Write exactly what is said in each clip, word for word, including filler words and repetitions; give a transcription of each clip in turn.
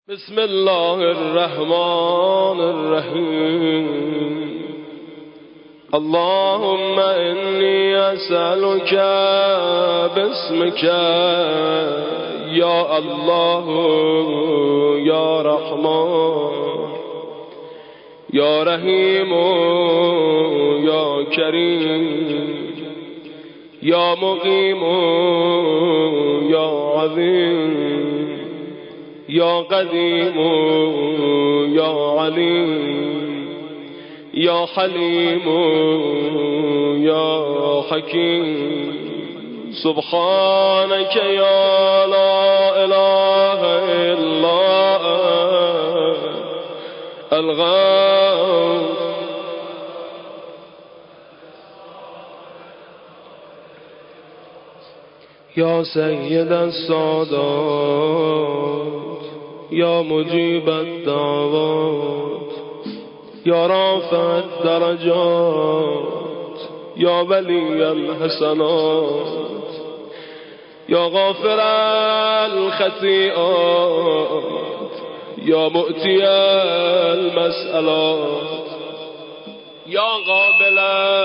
بسم الله الرحمن الرحیم. اللهم انی اسألك باسمك یا الله یا رحمان یا رحیم یا کریم یا مقیم یا عظیم یا قدیم یا علیم یا حلیم یا حکیم. سبحانك یا لا اله الا الغفور. یا سید السادات یا مجیب الدعوات یا رافع الدرجات یا ولی الحسنات یا غافر الخطیئات یا مؤتی المسئلات یا قابل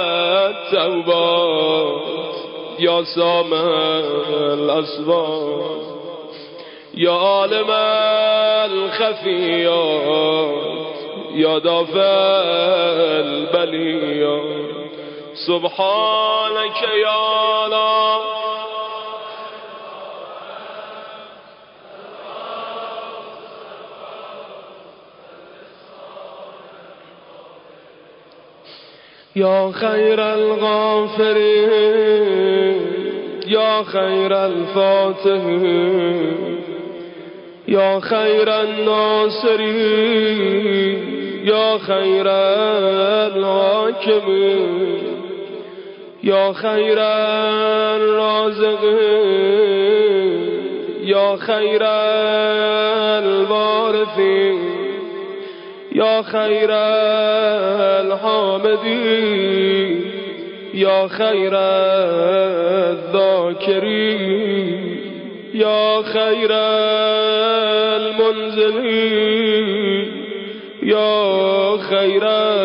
التوبات یا سامع الاصوات یا عالم الخفیات یا دافع البلیات. سبحانك یا لا یا خیر الغافرین یا خیر الفاتحین یا خیر الناصرین یا خیر الحاکمین یا خیر الرازقین یا خیر الوارثین یا خیر الحامدین یا خیر الذاکرین یا خیر المنزلین یا خیر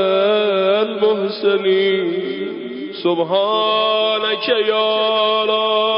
المحسنین. سبحانك یا لا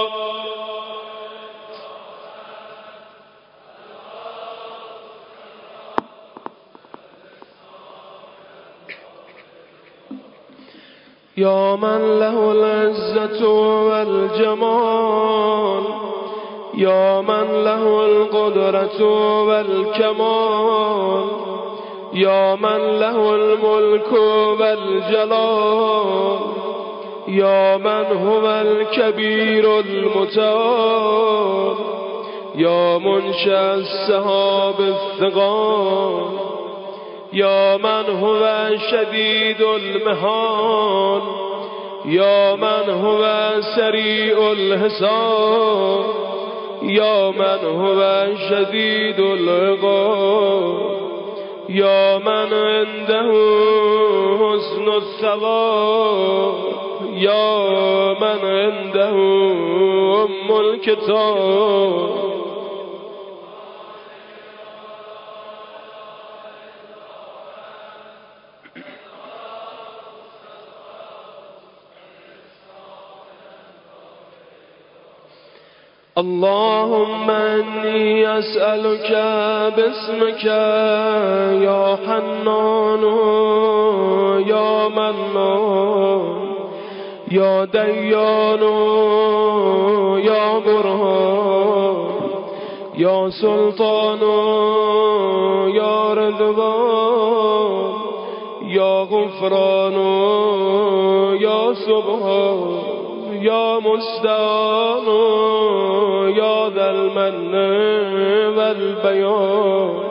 یا من له العزة والجمال یا من له القدرة والكمال یا من له الملك والجلال یا من هو الكبير المتعال یا منشأ السحاب الثقال یا من هو شدید المحال یا من هو سریع الحساب یا من هو شدید العقاب یا من عنده حسن الثواب یا من عنده ام الکتاب. اللهم انی اسألك باسمك یا حنان یا منان یا دیان یا برهان یا سلطان یا رضوان یا غفران یا سبحان یا مستعان یا ذا المن والبیان.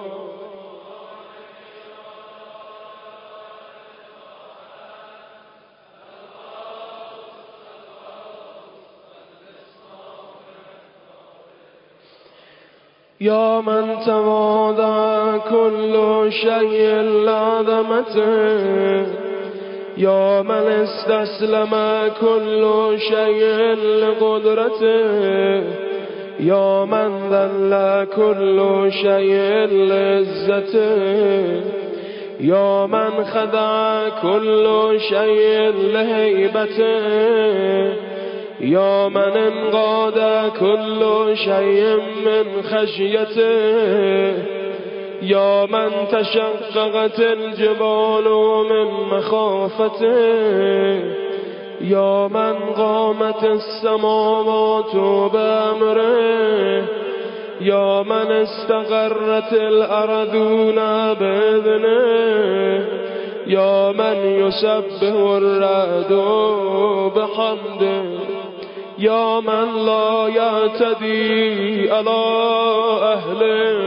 یا من تواضع كل شيء لعظمته یا من استسلم كل شيء لقدرته یا من ذل كل شيء لعزته، یا من خضع كل شيء لهيبته، یا من انقاد كل شيء من خشيته، یا من تشققت الجبال من مخافته، یا من قامت السماوات بأمره، یا من استقرت الأرضون بإذنه، یا من يسبح الرعد بحمده، یا من لا يعتدي على أهل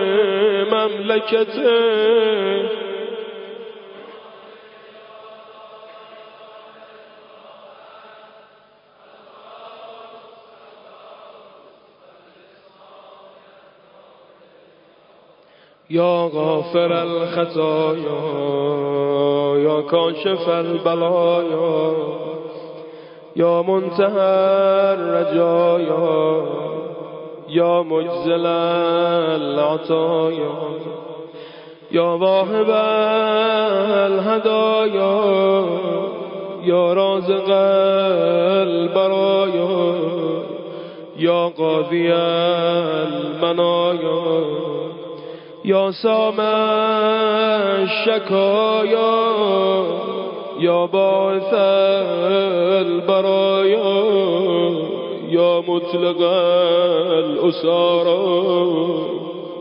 مملكته. یا غافر الخطايا، یا کاشف البلايا، یا منتهى الرجايا، یا مجزل العطايا، یا واهب الهدايا، یا رازق البرايا، یا قاضي المنايا، یا سامع الشکایا، یا باعث البرایا، یا مطلق الاسارا.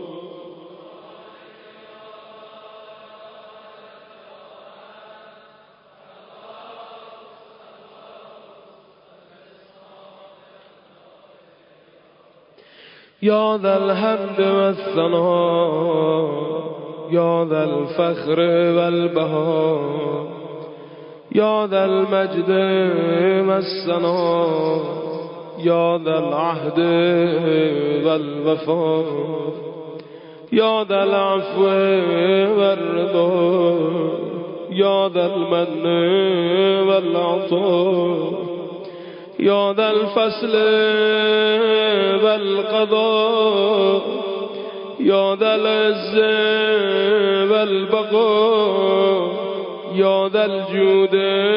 یا ذا الحمد والثناء، یا ذا الفخر والبهاء، یا ذا المجد والثناء، یا ذا العهد والوفاء، یا ذا العفو والرضا، یا ذا المن والعطاء، یا ذا الفصل والقضاء، یا ذا العز والبقاء، یا ذا الجود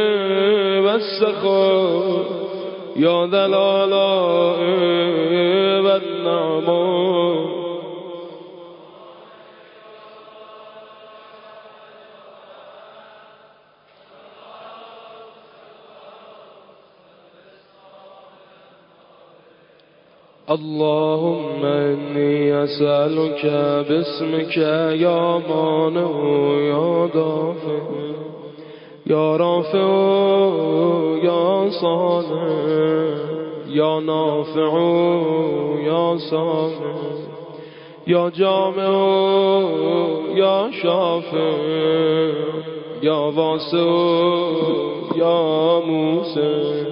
والسخاء، یا ذا الآلاء والنعماء. اللهم إني أسألك باسمك يا مانع يا دافع يا رافع يا صانع يا نافع يا سامع يا جامع يا شافع يا واسع يا موسى.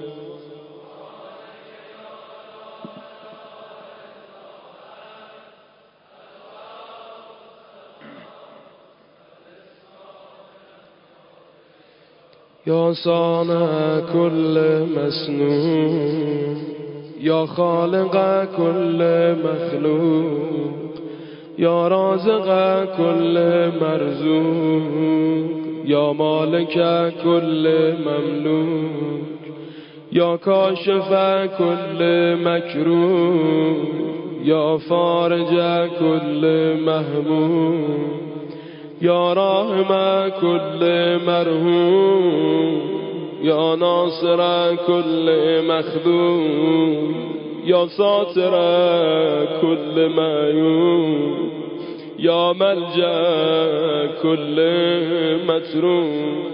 یا صانع كل مسنون، یا خالق كل مخلوق، یا رازق كل مرزوق، یا مالک كل مملوک، یا کاشف كل مکروه، یا فارج كل مهموم، یا راحم كل مرحوم، یا ناصر كل مخدوم، یا ساتر كل معیوب، یا ملجأ كل متروم.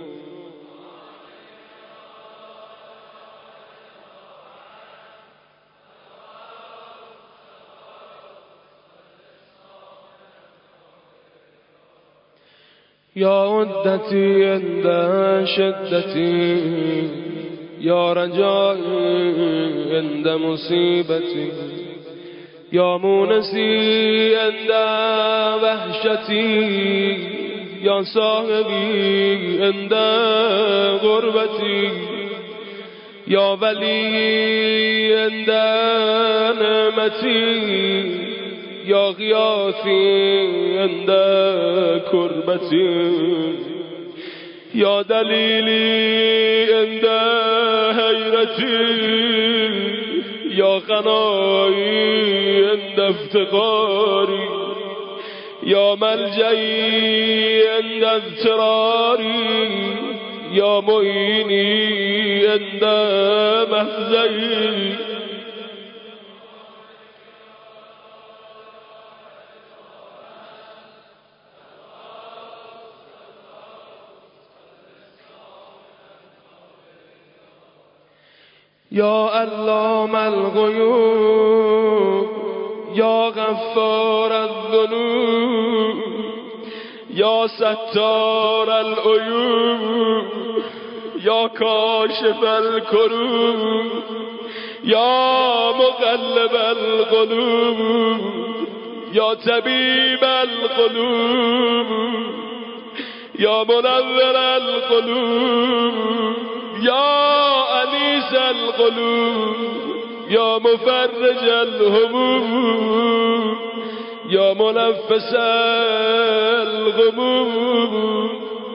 یا عدتی عند شدتی، یا رجایی عند مصیبتی، یا مونسی عند وحشتی، یا صاحبی عند غربتی، یا ولی عند نعمتی یا غیاثی عند کربتی یا دلیلی عند حیرتی یا غنایی عند افتقاری یا ملجئی عند اضطراری یا معینی عند مفزعی یا علام الغیوب یا غفار الذنوب یا ستار العیوب یا کاشف الکروب یا مقلب القلوب یا طبیب القلوب یا منور القلوب یا انیس القلوب یا مفرج الهموم یا منفس الغموم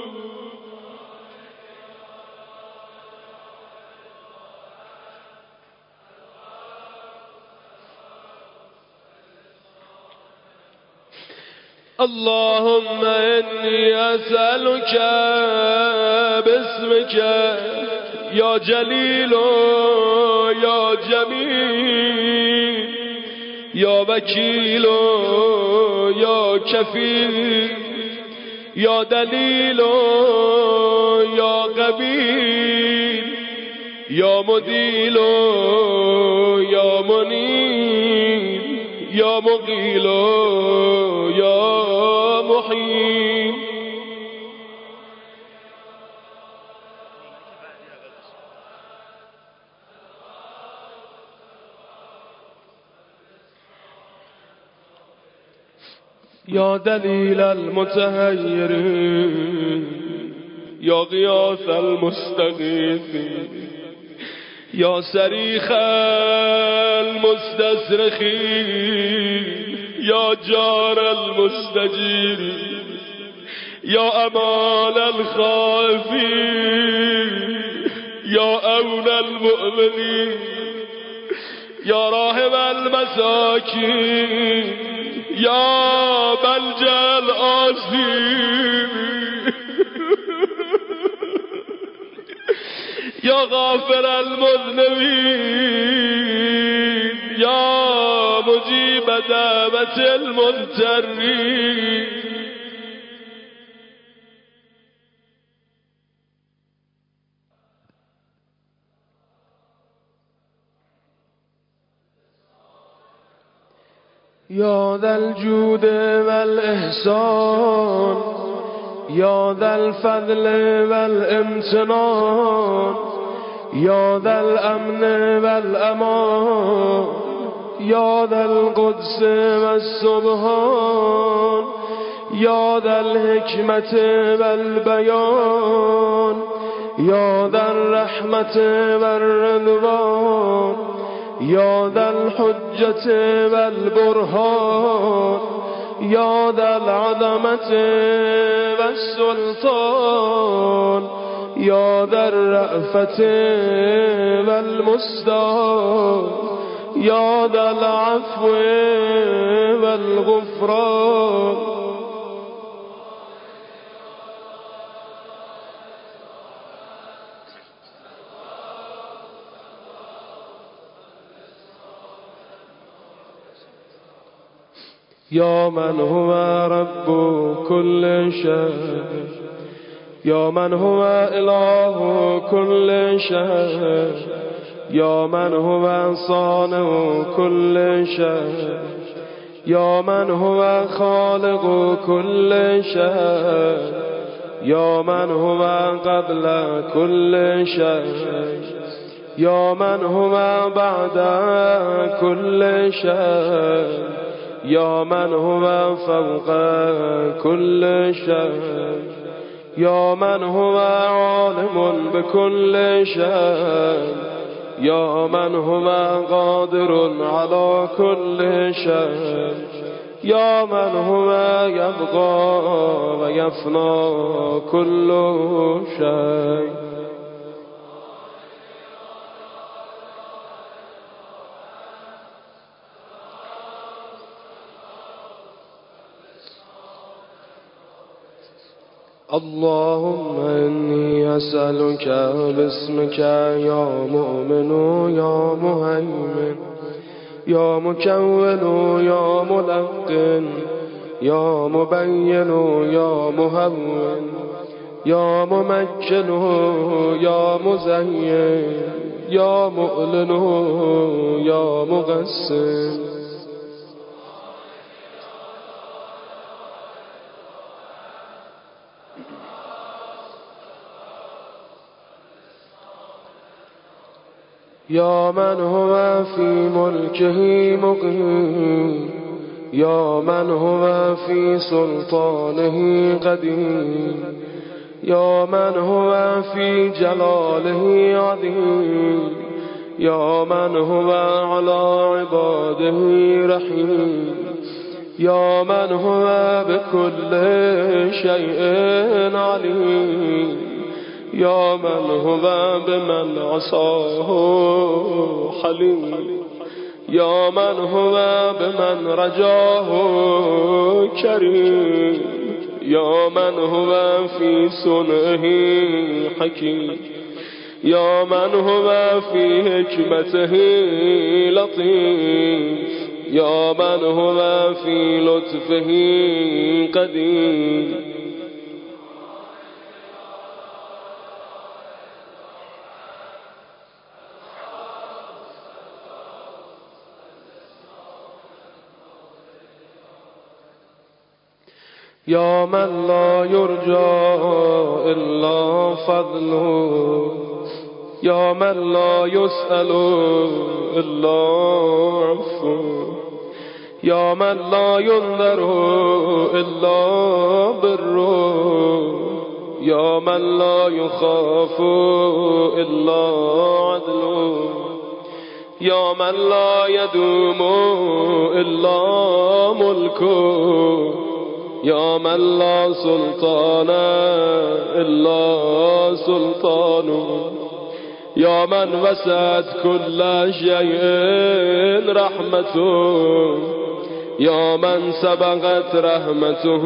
اللهم إني أسألك باسمك يا جليل يا جميل يا وكيل يا كفيل يا دليل يا قبيل يا مديل يا منيب يا مقيل يا محيي يا دليل المتهيرين يا غياث المستغيثين يا صريخ المستصرخين يا جار المستجيرين يا أمان الخائفين يا أون المؤمنين يا راحم المساكين يا ملجأ الآسين يا غافر المذنبين يا مجيب دعوة المضطرين يا ذا الجود والإحسان يا ذا الفضل والامتنان يا ذا الأمن والأمان يا ذا القدس والسبحان يا ذا الحكمة والبيان يا ذا الرحمة والرضوان يا ذا الحجة والبرهان يا ذا العظمة والسلطان يا ذا الرأفة والمستعان يا ذا العفو والغفران يا من هو رب كل شيء يا من هو إله كل شيء يا من هو صانع كل شيء يا من هو خالق كل شيء يا من هو قبل كل شيء يا من هو بعد كل شيء يا من هو فوق كل شيء يا من هو عالم بكل شيء يا من هو قادر على كل شيء يا من هو يبقى ويفنى كل شيء. اللهم إني أسألك باسمك يا مؤمن يا مهيمن يا مكون يا ملقن يا مبين يا مهون يا ممكن يا مزين يا مؤلن يا مغسل. يا من هو في ملكه مقيم يا من هو في سلطانه قديم يا من هو في جلاله عظيم يا من هو على عباده رحيم يا من هو بكل شيء عليم يا من هو بمن عصاه حليم يا من هو بمن رجاه كريم يا من هو في صنعه حكيم يا من هو في حكمته لطيف يا من هو في لطفه قدير. يا من لا يرجى إلا فضله يا من لا يسأل إلا عفوه يا من لا ينذر إلا بره يا من لا يخاف إلا عدله يا من لا يدوم إلا ملكه يا من لا سلطان إلا سلطانه يا من وسعت كل شيء رحمته يا من سبقت رحمته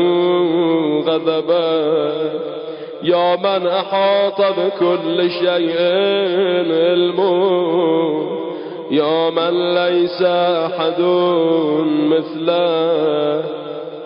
غضبه يا من أحاط بكل شيء علمه يا من ليس أحد مثله.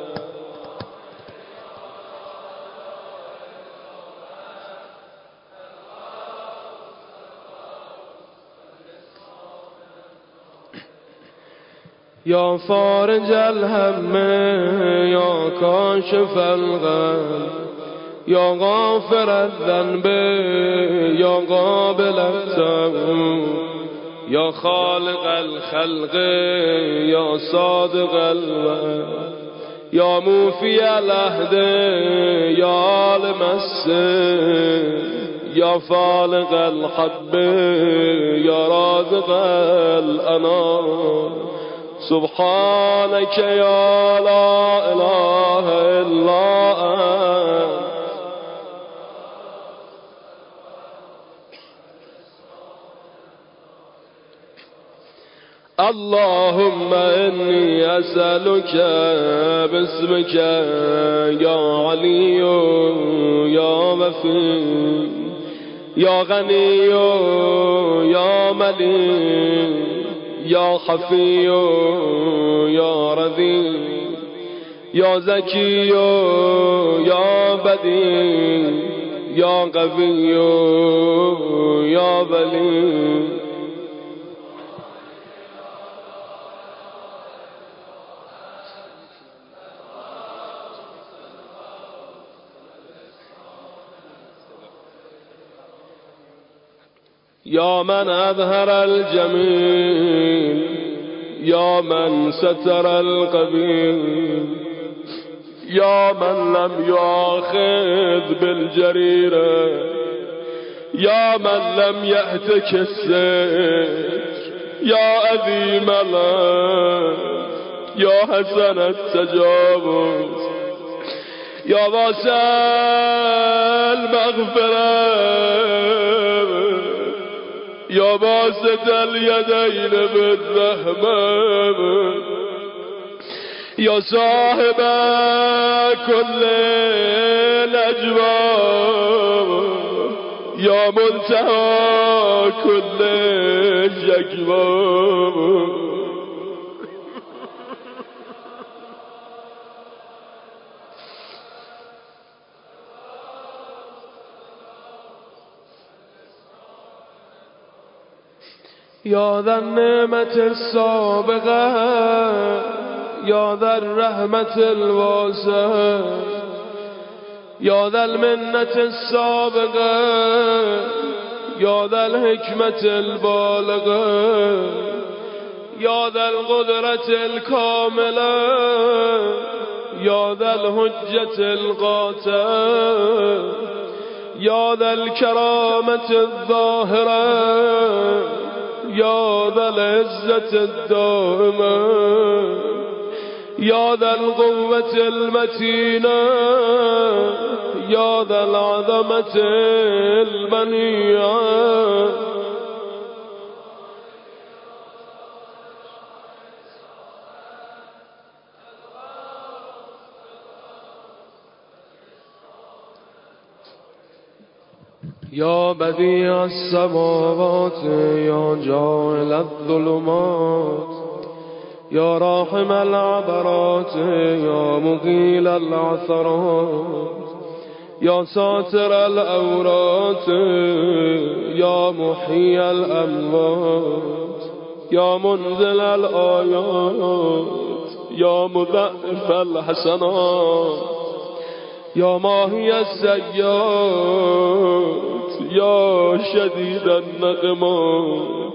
يا فارج الهم يا كاشف الغم يا غافر الذنب يا قابل التوب يا خالق الخلق يا صادق الوعد يا موفي العهد يا عالم السر يا فالق الحب يا رازق الأنام سبحانك يا لا إله إلا أنت. اللهم إني أسألك باسمك يا علي يا وفي يا غني يا مليك يا خفي يا رذي يا زكي يا بديع يا قوي يا بلي يا من أظهر الجميل يا من ستر القبيل يا من لم يؤاخذ بالجريرة يا من لم يهتك السير يا عظيم الله يا حسن التجاوز يا واسع المغفرة يا باسط اليدين بالرحمة يا صاحب كل الأجواب يا منتهى كل شكوى يا ذا النعمة السابقة يا ذا الرحمة الواسعة يا ذا المنة السابقة يا ذا الحكمة البالغة يا ذا القدرة الكاملة يا ذا الحجة القاطعة يا ذا الكرامة الظاهرة يا ذا العزة الدائمة يا ذا القوة المتينة يا ذا العظمة المنيعة يا بديع السماوات يا جاعل الظلمات يا راحم العبرات يا مقيل العثرات يا ساتر الأورات يا محيي الأموات يا منزل الآيات يا مضاعف الحسنات يا ماهي السيئات يا شديد النقمات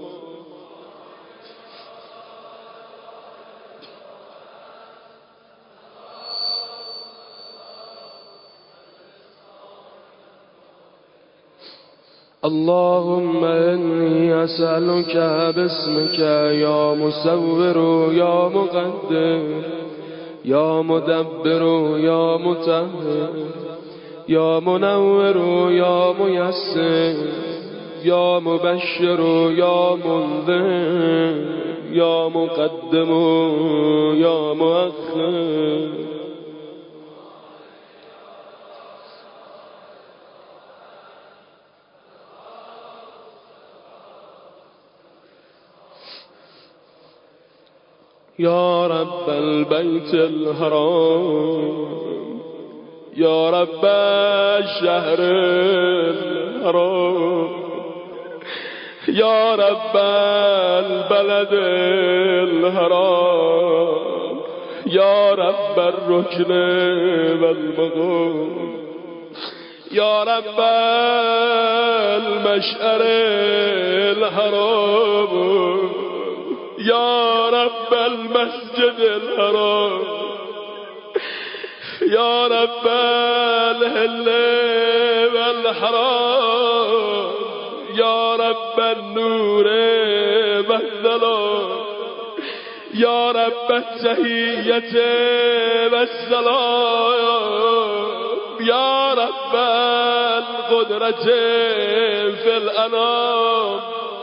اللهم إني أسألك باسمك يا مصور يا مقدر يا مدبر يا مطهر يا منور يا ميسر يا مبشر يا منذر يا مقدم يا مؤخر يا رب البيت الحرام يا رب الشهر الحرام يا رب البلد الحرام يا رب الركن والمقام يا رب المشعر الحرام يا رب المسجد الحرام يا رب الهل والحرام يا رب النور والظلام يا رب التحية والسلام يا رب القدرة في الأنام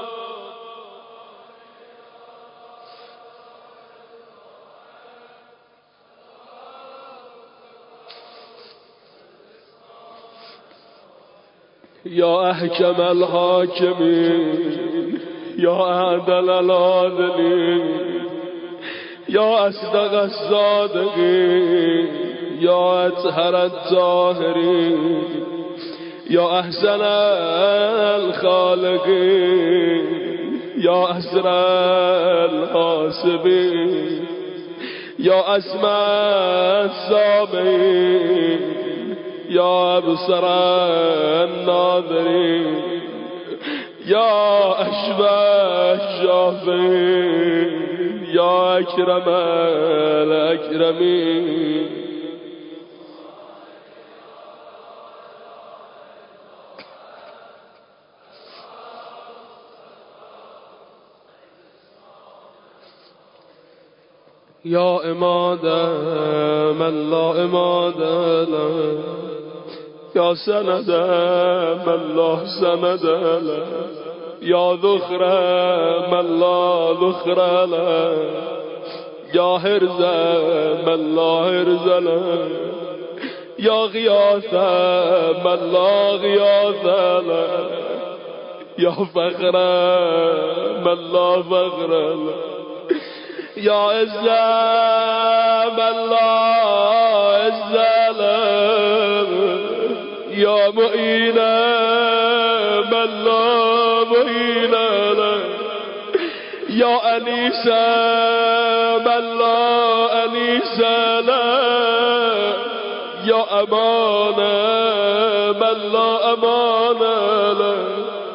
يا أحكم الحاكمين يا أعدل العادلين يا أصدق الصادقين يا أطهر الطاهرين يا أحسن الخالقين يا أسرى الحاسبين يا أسمى السامعين يا أبصر الناظرين يا أشفى الشافعين يا أكرم الأكرمين يا عماد من لا عماد له، يا سند من لا سند له، يا ذخر من لا ذخر له، يا هرز من لا هرز له، يا غياث من لا غياث له، يا فخر من لا فخر له، يا عز من لا عز له، يا معين من لا معين له، يا أنيس من لا أنيس له، يا أمان من لا أمان له.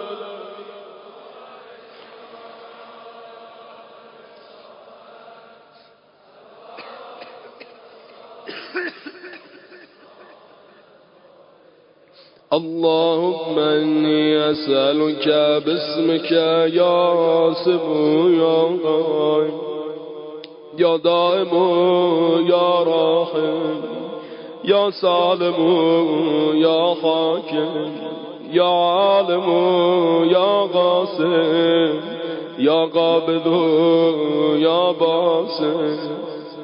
اللهم إني أسألك باسمك يا سمو يا قائم يا دائم يا راحم يا سالم يا حاكم يا عالم يا قاسم يا قابض يا باسم.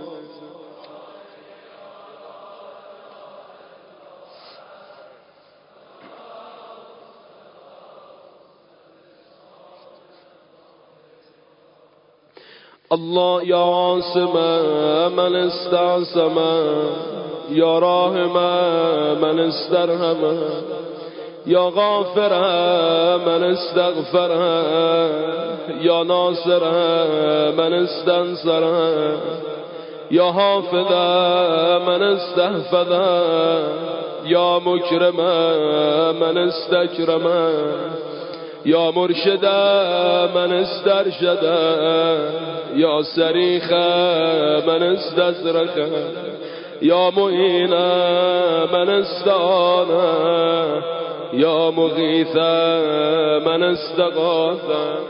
الله يا عاصم من استعصم يا راحم من استرحم يا غافر من استغفر يا ناصر من استنصر يا حافظ من استحفظ يا مكرم من استكرم يا مرشد من استرشد يا سريخ من استسرخ يا معين من استعان يا مغيث من استغاث.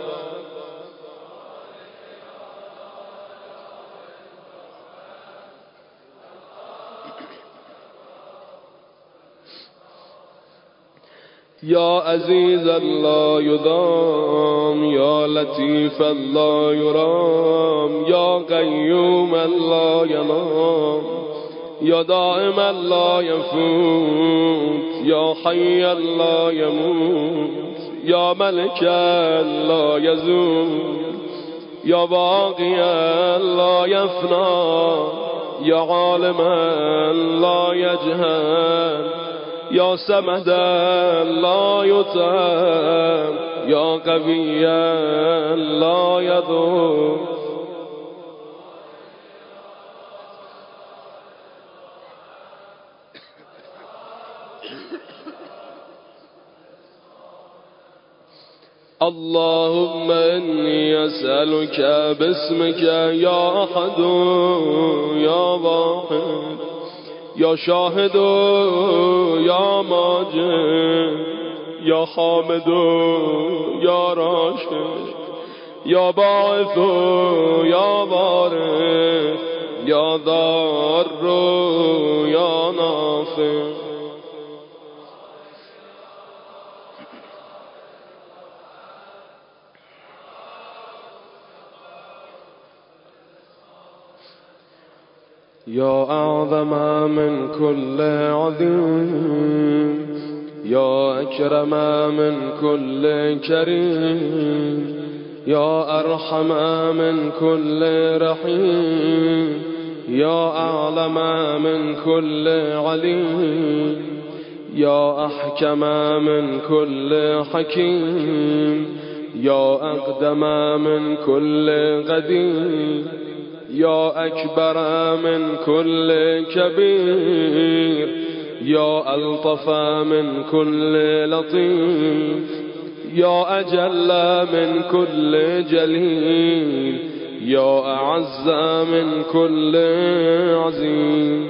يا عزيز لا يضام يا لطيف لا يرام يا قيوم لا ينام يا دائم لا يفوت يا حي لا يموت يا ملك لا يزول يا باقي لا يفنى يا عالم لا يجهل يا سمد لا يطعم يا قوي لا يضر. اللهم إني أسألك باسمك يا أحد يا واحد يا شاهد يا ماجد يا حامد يا راشد يا باعث يا بارئ يا ضار يا نافع. يا أعظم من كل عظيم يا أكرم من كل كريم يا أرحم من كل رحيم يا أعلم من كل عليم يا أحكم من كل حكيم يا أقدم من كل قديم يا أكبر من كل كبير يا ألطف من كل لطيف يا أجل من كل جليل يا أعز من كل عزيز.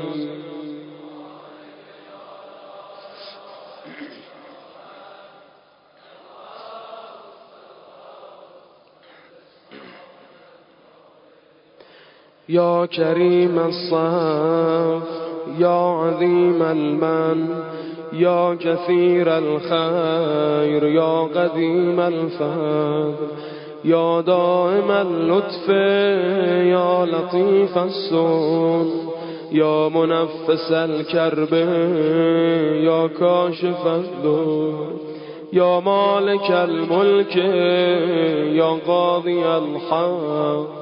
يا كريم الصف يا عظيم المن يا كثير الخير يا قديم الفضل يا دائم اللطف يا لطيف السؤل يا منفس الكرب يا كاشف الضر يا مالك الملك يا قاضي الحق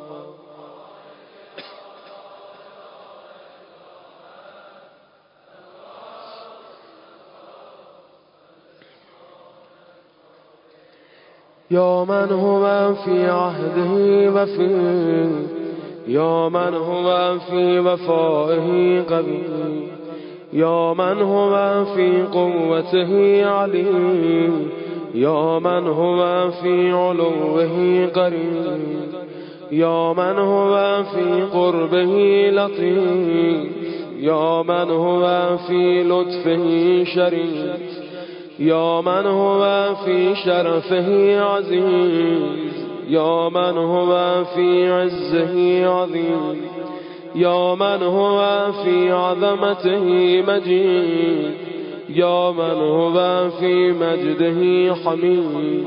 يا من هو في عهده وفي يا من هو في وفائه قوي يا من هو في قوته علي يا من هو في علوه قريب يا من هو في قربه لطيف يا من هو في لطفه شريف يا من هو في شرفه عزيز يا من هو في عزه عظيم يا من هو في عظمته مجيد يا من هو في مجده حميد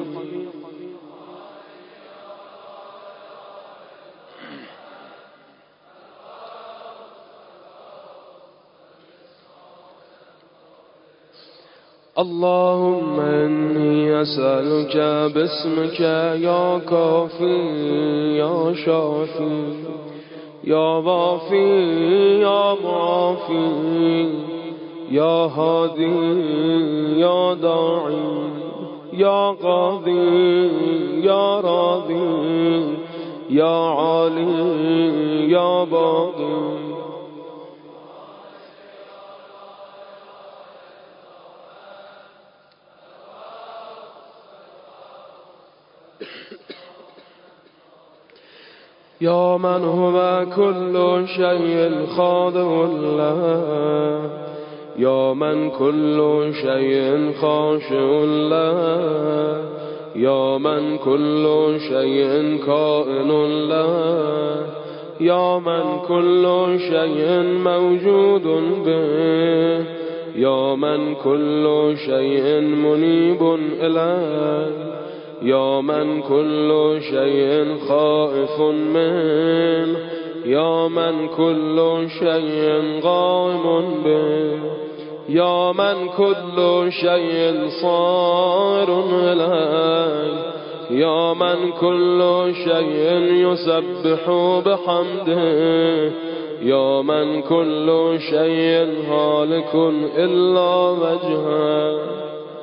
اللهم إني أسألك باسمك يا كافي يا شافي يا وافي يا معافي يا هادي يا داعي يا قاضي يا راضي يا عالي يا باقي يا من هو كل شيء خاضع له يا من كل شيء خاشع له يا من كل شيء كائن له يا من كل شيء موجود به يا من كل شيء منيب إليه يا من كل شيء خائف منه يا من كل شيء قائم به يا من كل شيء صار إليه يا من كل شيء يسبح بحمده يا من كل شيء هالك إلا وجهه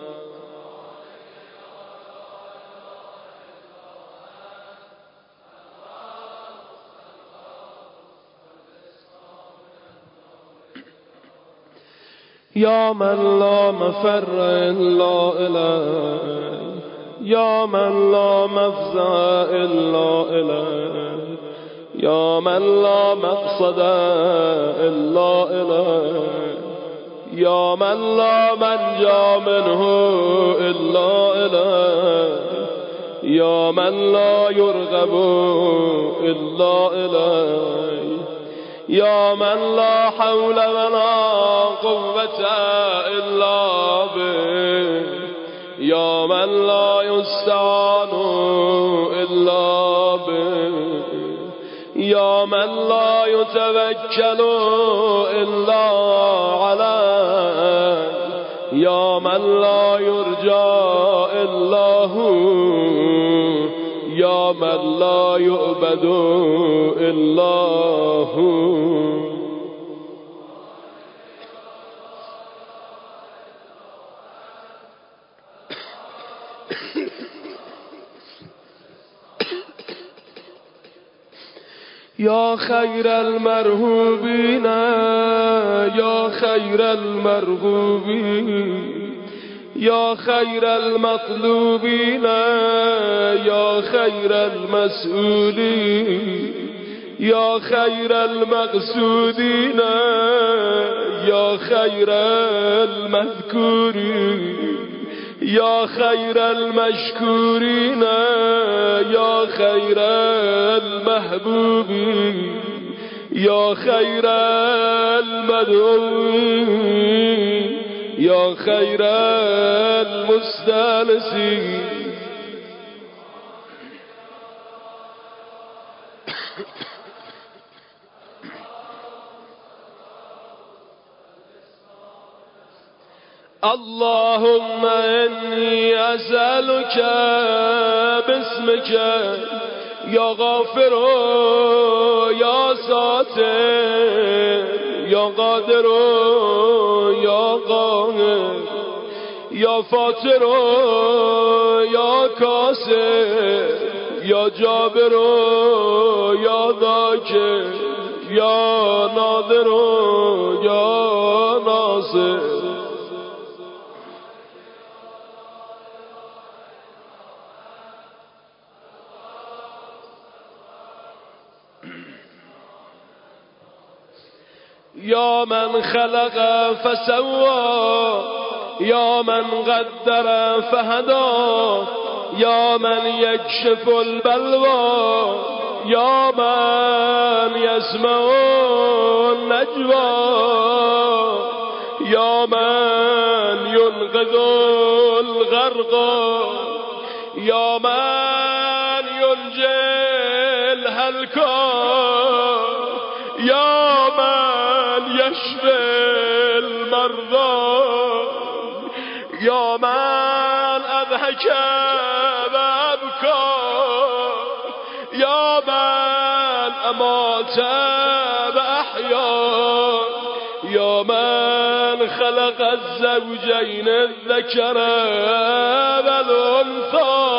يا من لا مفر إلا إليه يا من لا مفزع إلا إليه يا من لا مقصد إلا إليه يا من لا منجا منه إلا إليه يا من لا يرغب إلا إليه يا من لا حول ولا قوة إلا به يا من لا يستعان إلا به يا من لا يتوكل إلا عليه يا من لا يرجى إلا هو يا من لا يؤبد إلا هو يا خير المرهوبين يا خير المرغوبين يا خير المطلوبين يا خير المسؤولين يا خير المقصودين يا خير المذكورين يا خير المشكورين يا خير المحبوبين يا خير المدعوين يا خير المستانسين. اللهم إني أسألك باسمك يا غافر يا ساتر يا قادر يا قاهر يا فاتر يا كاسر يا جابر يا ذاكر يا ناظر يا ناصر. يا من خلق فسوى يا من قدر فهدى يا من يكشف البلوى يا من يسمع النجوى يا من ينقذ الغرق يا من ينجي الهلكى يا من يشفي المرضى يا من أضحك وأبكى يا من أمات وأحيا يا من خلق الزوجين الذكر والأنثى.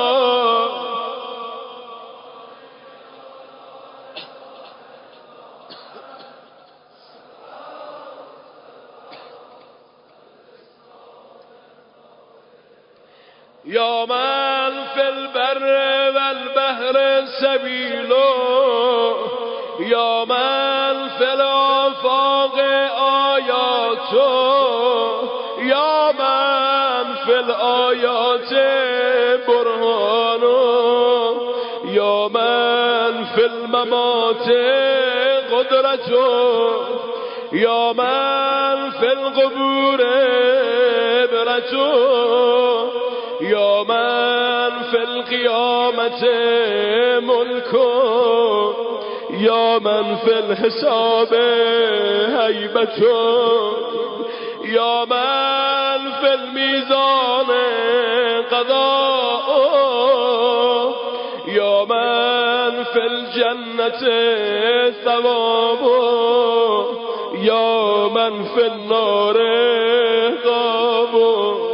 يا من في البر والبحر سبيله يا من في الآفاق آياته يا من في الآيات برهانه يا من في الممات قدرته يا من في القبور عبرته يا من في القيامة ملكه يا من في الحساب هيبته يا من في الميزان قضاءه يا من في الجنة ثوابه يا من في النار عقابه.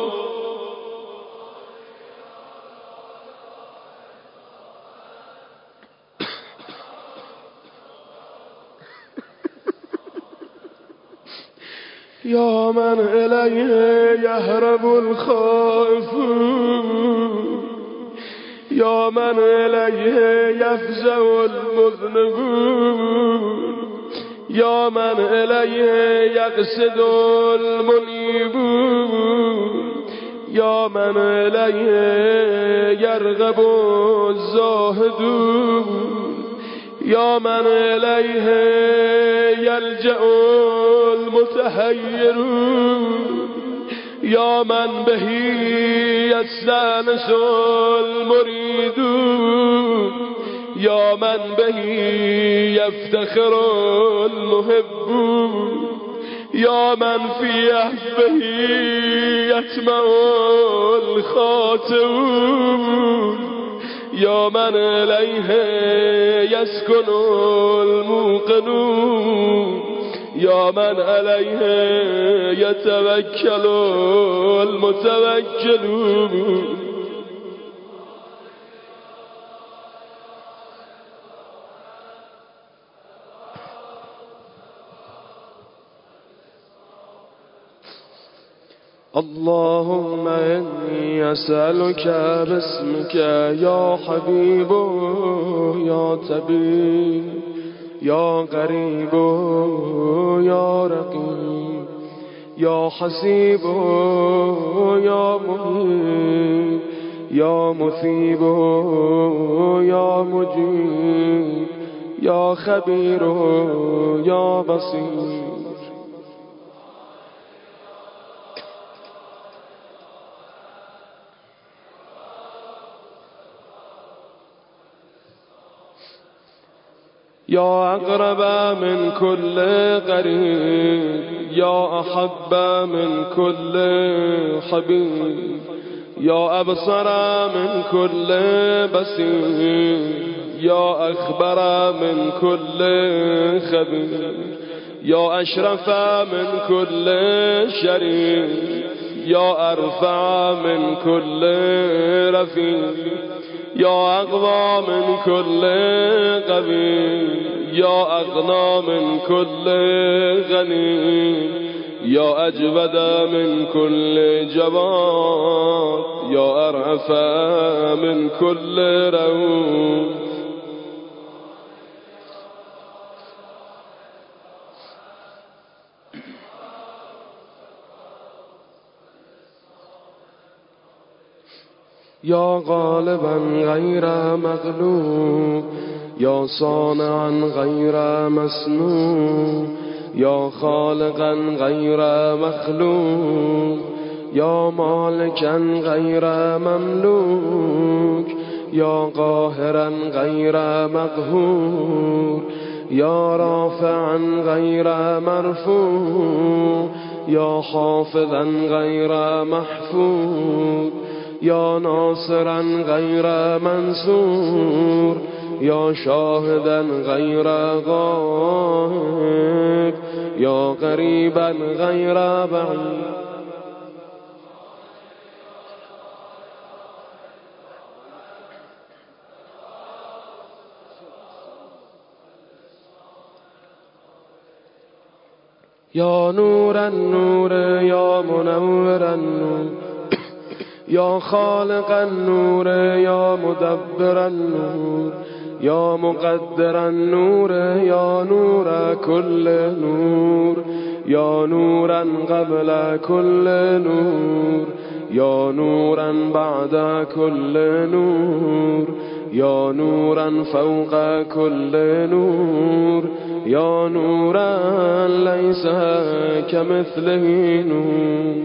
يا من إليه يهرب الخائفون يا من إليه يفزع المذنبون يا من إليه يقصد المنيبون يا من إليه يرغب الزاهدون يا من إليه يلجأ المتحيرون يا من به يستانس المريدون يا من به يفتخر المحبون يا من في حبه يطمع الخاطئون يا من إليه يسكن الموقنون يا من عليه يتوكل المتوكلون. اللهم إني أسألك باسمك يا حبيب يا طبيب يا قريب يا رقيب یا حسیب یا مهیب یا مثیب یا مجیب یا خبیر یا بصیر. یا اقرب من كل قریب یا احب من كل حبیب یا ابصر من كل بصیر یا اخبر من كل خبیر یا اشرف من كل شریف یا ارفع من كل رفیع یا اقوى من كل قوی یا اغنى من كل غنی یا اجود من كل جواد یا ارعف من كل رؤوف. یا غالبا غیر مغلوب یا صانعا غیر مصنوع یا خالقا غیر مخلوق یا مالکا غیر مملوک یا قاهرا غیر مقهور یا رافعا غیر مرفوع یا حافظا غیر محفوظ یا ناصرا غیر منصور یا شاهدا غیر غائب یا قریبا غیر بعید. یا نور النور یا منور النور یا خالق النور یا مدبر النور یا مقدر النور یا نور كل نور یا نورا قبل كل نور یا نورا بعد كل نور یا نورا فوق كل نور یا نورا ليس كمثله نور.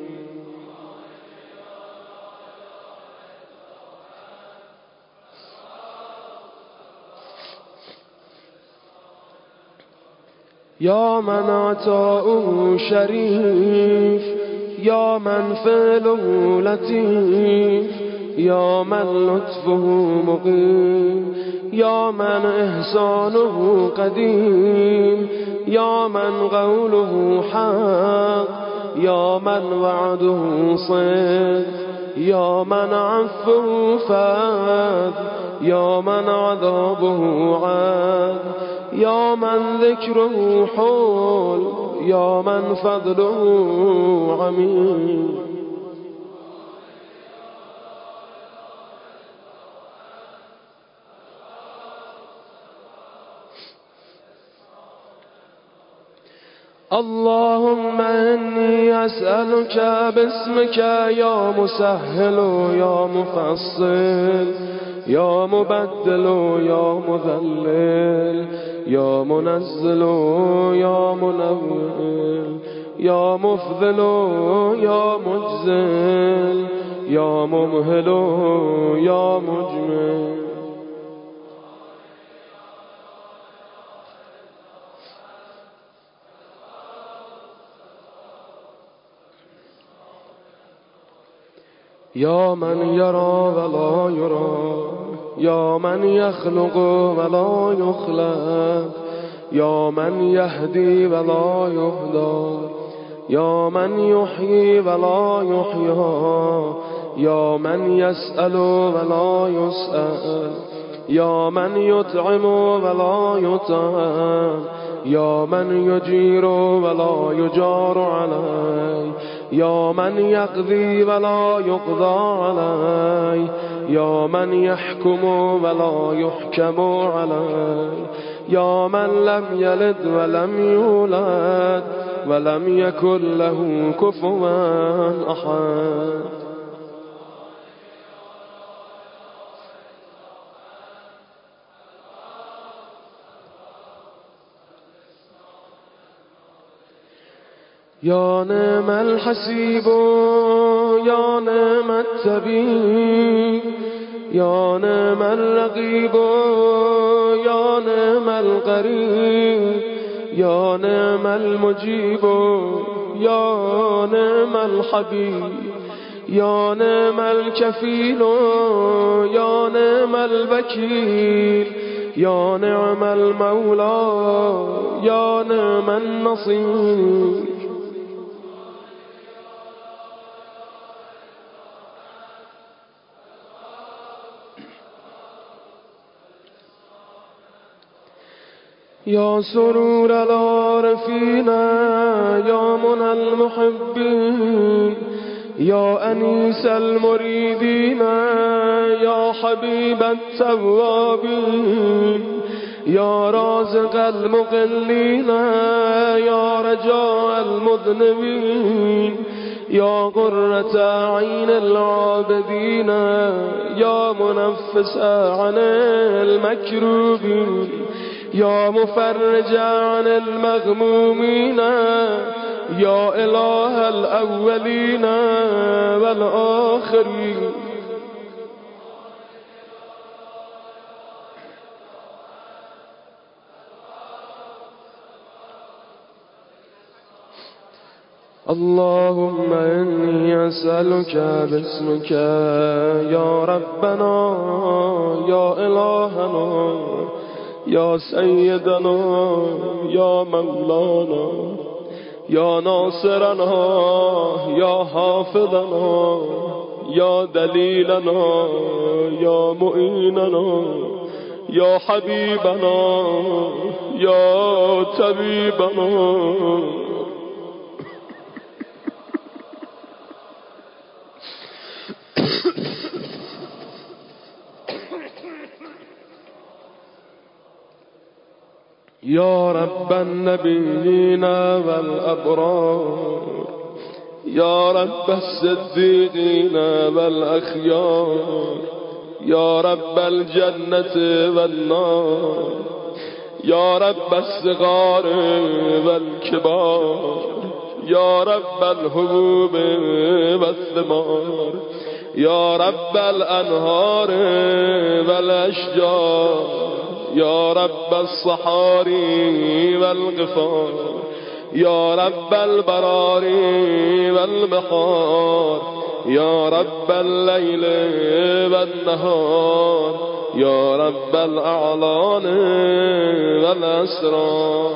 یا من عطاؤه شریف یا من فعله لطیف یا من لطفه مقیم یا من احسانه قدیم یا من قوله حق یا من وعده صدق یا من عفو فضل یا من عذابه عدل یا من ذکره حول یا من فضله عمیم. اللهم انی اسألك باسمك یا مسهل یا مفصل یا مبدل یا مذلل یا منزل یا منول یا مفضل یا مجزل یا ممهل یا مجمل. یا من یرا ولا یرا یا من یخلق ولا یخلق یا من یهدی ولا یهدی یا من یحیی ولا یحیی یا من یسأل ولا یسأل یا من یطعم ولا یطعم یا من یجیر ولا یجار علی یا من یقضی ولا یقضى علی یا من یحکم ولا یحکم علی یا من لم یلد ولم یولد ولم يكن له كفوا أحد. يا نعم الحسيب يا نعم الطبيب يا نعم الرقيب يا نعم القريب يا نعم المجيب يا نعم الحبيب يا نعم الكفيل يا نعم الوكيل يا نعم المولى يا نعم النصير. يا سرور العارفين يا منى المحبين يا أنيس المريدين يا حبيب التوابين يا رازق المقلين يا رجاء المذنبين يا قرة عين العابدين يا منفس عن المكروبين يا مفرج عن المغمومين يا إله الأولين والآخرين. اللهم إني أسألك باسمك يا ربنا يا إلهنا يا سيدنا يا مولانا يا ناصرنا يا حافظنا يا دليلنا يا معيننا يا حبيبنا يا طبيبنا يا رب النبيين والأبرار يا رب الصديقين والأخيار يا رب الجنة والنار يا رب الصغار والكبار يا رب الحبوب والثمار يا رب الأنهار والأشجار يا رب الصحاري والغفار يا رب البراري والبحار يا رب الليل والنهار يا رب الأعلان والأسرار.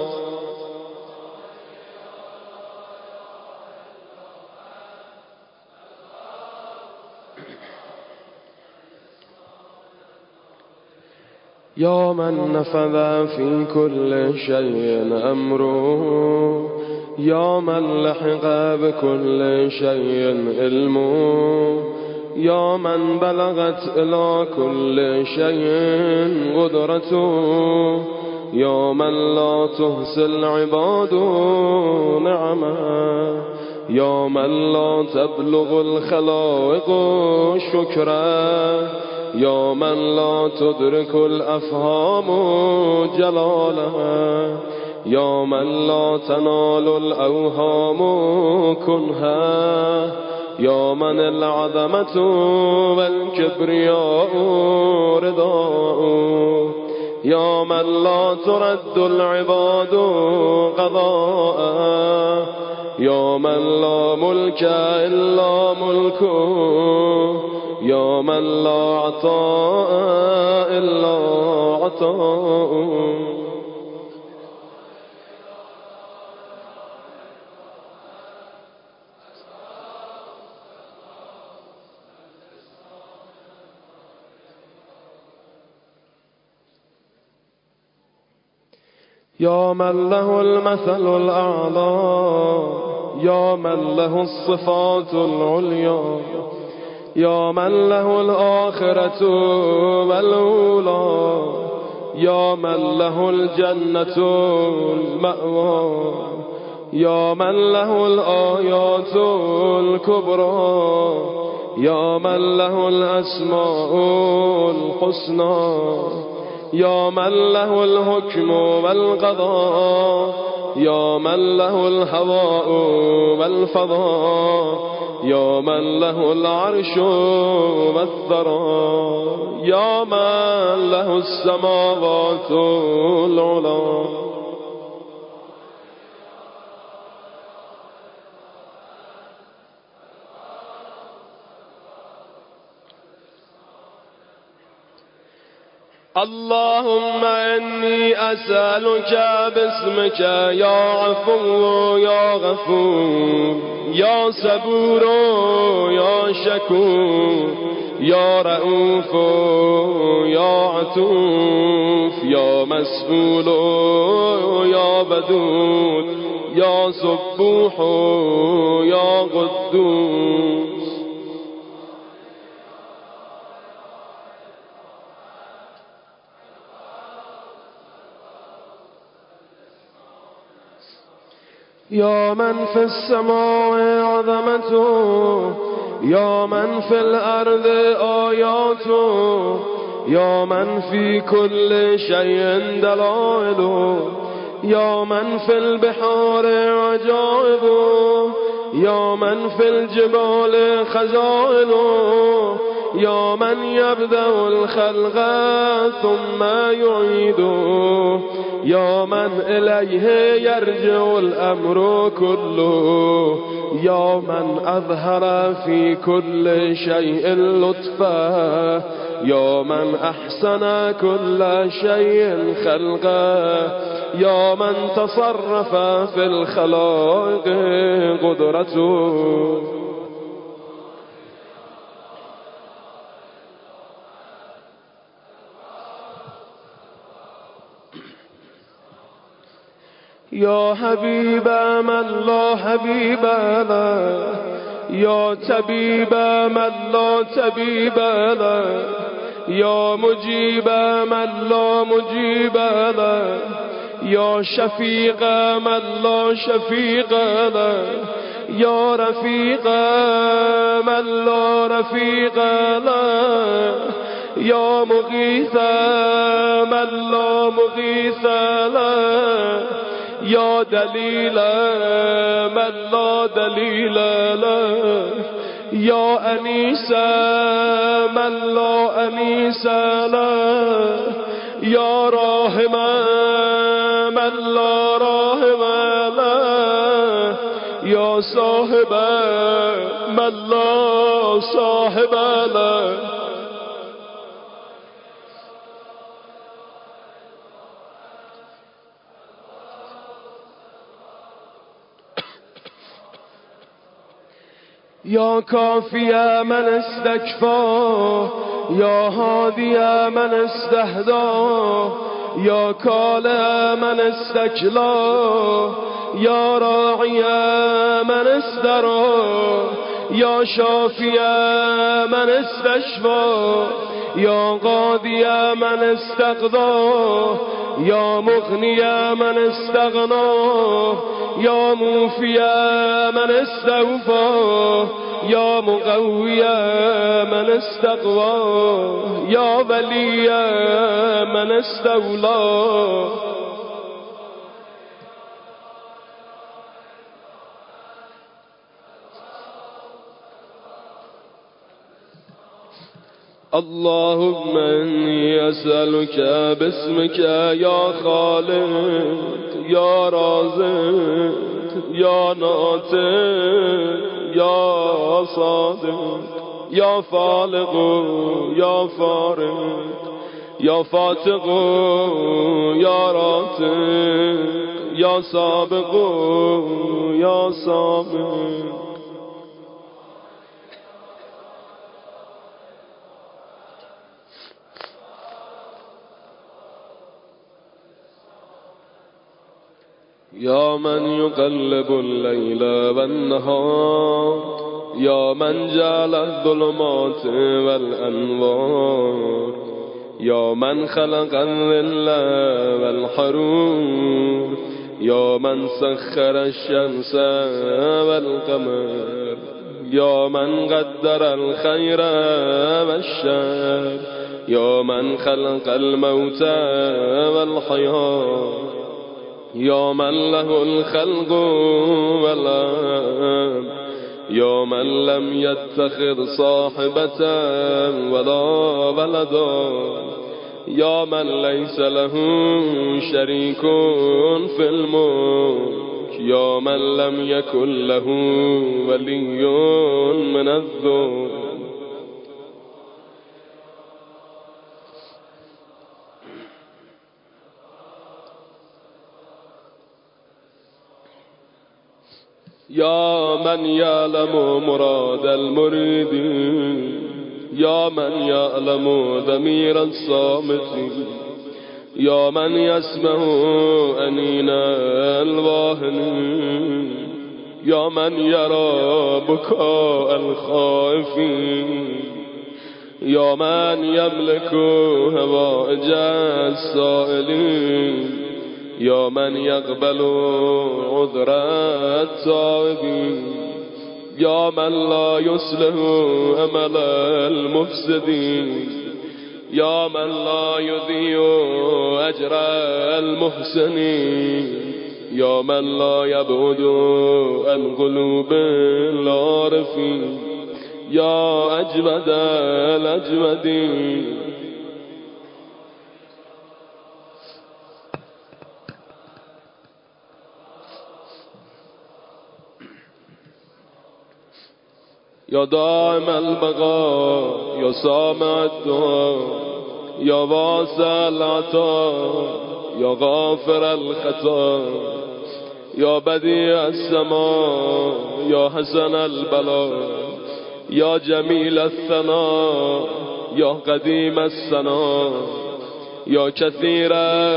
يا من نفذ في كل شيء أمره يا من لحق بكل شيء علمه يا من بلغت إلى كل شيء قدرته يا من لا تحصي العباد نعمه يا من لا تبلغ الخلائق شكره يا من لا تدرك الأفهام جلالها يا من لا تنال الأوهام كنها يا من العظمة والكبرياء رداء يا من لا ترد العباد قضاء يا من لا ملك إلا ملكه يا من لا عطاء إلا عطاء. يا من له المثل الأعلى يا من له الصفات العليا يا من له الآخرة والأولى يا من له الجنة المأوى يا من له الآيات الكبرى يا من له الأسماء الحسنى يا من له الحكم والقضاء يا من له الهواء والفضاء يا من له العرش والثرى يا من له السماوات العلى اللهم إني أسألك باسمك يا عفو يا غفور يا صبور يا شكور يا رؤوف يا عطوف يا مسؤول يا بدود يا سبوح يا قدوس يا من في السماء عظمته يا من في الأرض آياته يا من في كل شيء دلائله يا من في البحار عجائبه يا من في الجبال خزائنه يا من يبدأ الخلق ثم يعيده يا من إليه يرجع الأمر كله يا من أظهر في كل شيء لطفا يا من أحسن كل شيء خلقا يا من تصرف في الخلائق قدرته يا حبيب من لا حبيب له يا طبيب من لا طبيب له يا مجيب من لا مجيب له يا شفيق من لا شفيق له يا رفيق من لا رفيق له يا مغيث من لا مغيث له يا دليل من لا دليل له يا أنيس من لا أنيس له يا راحم من لا راحم له يا صاحب من لا صاحب له يا كافي من استكفى يا هادي من استهدى يا كالى من استكلى يا راعي من استرى يا شافي من استشفى يا قاضي من استقضى يا مغني من استغنى يا موفي من استوفى يا مقوي من استقوى يا ولي من استولى اللهم إني أسألك باسمك يا خالق يا رازق يا ناطق يا صادق يا فالق يا فارق يا فاتق يا راتق يا سابق يا سابق يا من يقلب الليل والنهار يا من جعل الظلمات والأنوار يا من خلق الظل والحرور يا من سخر الشمس والقمر يا من قدر الخير والشر يا من خلق الموت والحياة يا من له الخلق والأمر يا من لم يتخذ صاحبة ولا ولدا يا من ليس له شريك في الملك يا من لم يكن له ولي من الذل يا من يعلم مراد المريد يا من يعلم ضمير الصامت يا من يسمع أنين الواهن يا من يرى بكاء الخائفين يا من يملك هوائج السائلين يا من يقبل عذر التائبين يا من لا يصلح أمل المفسدين يا من لا يضيع أجر المحسنين يا من لا يبعد عن قلوب العارفين يا أجمد الأجمدين يا دائم البقاء يا سامع الدعاء يا واسع العطاء يا غافر الخطا يا بديع السماء يا حسن البلاء يا جميل الثناء يا قديم الثناء يا كثير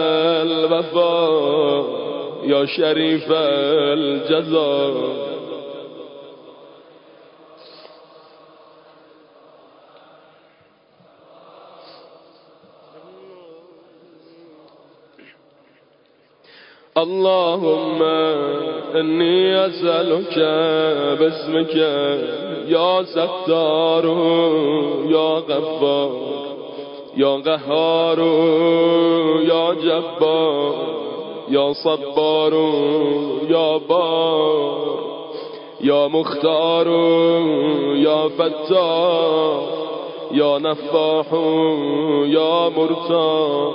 الوفاء يا شريف الجزاء اللهم إني أسألك باسمك يا ستار يا غفار يا قهار يا جبار يا صبار يا بار يا مختار يا فتاح يا نفاح يا مرتاح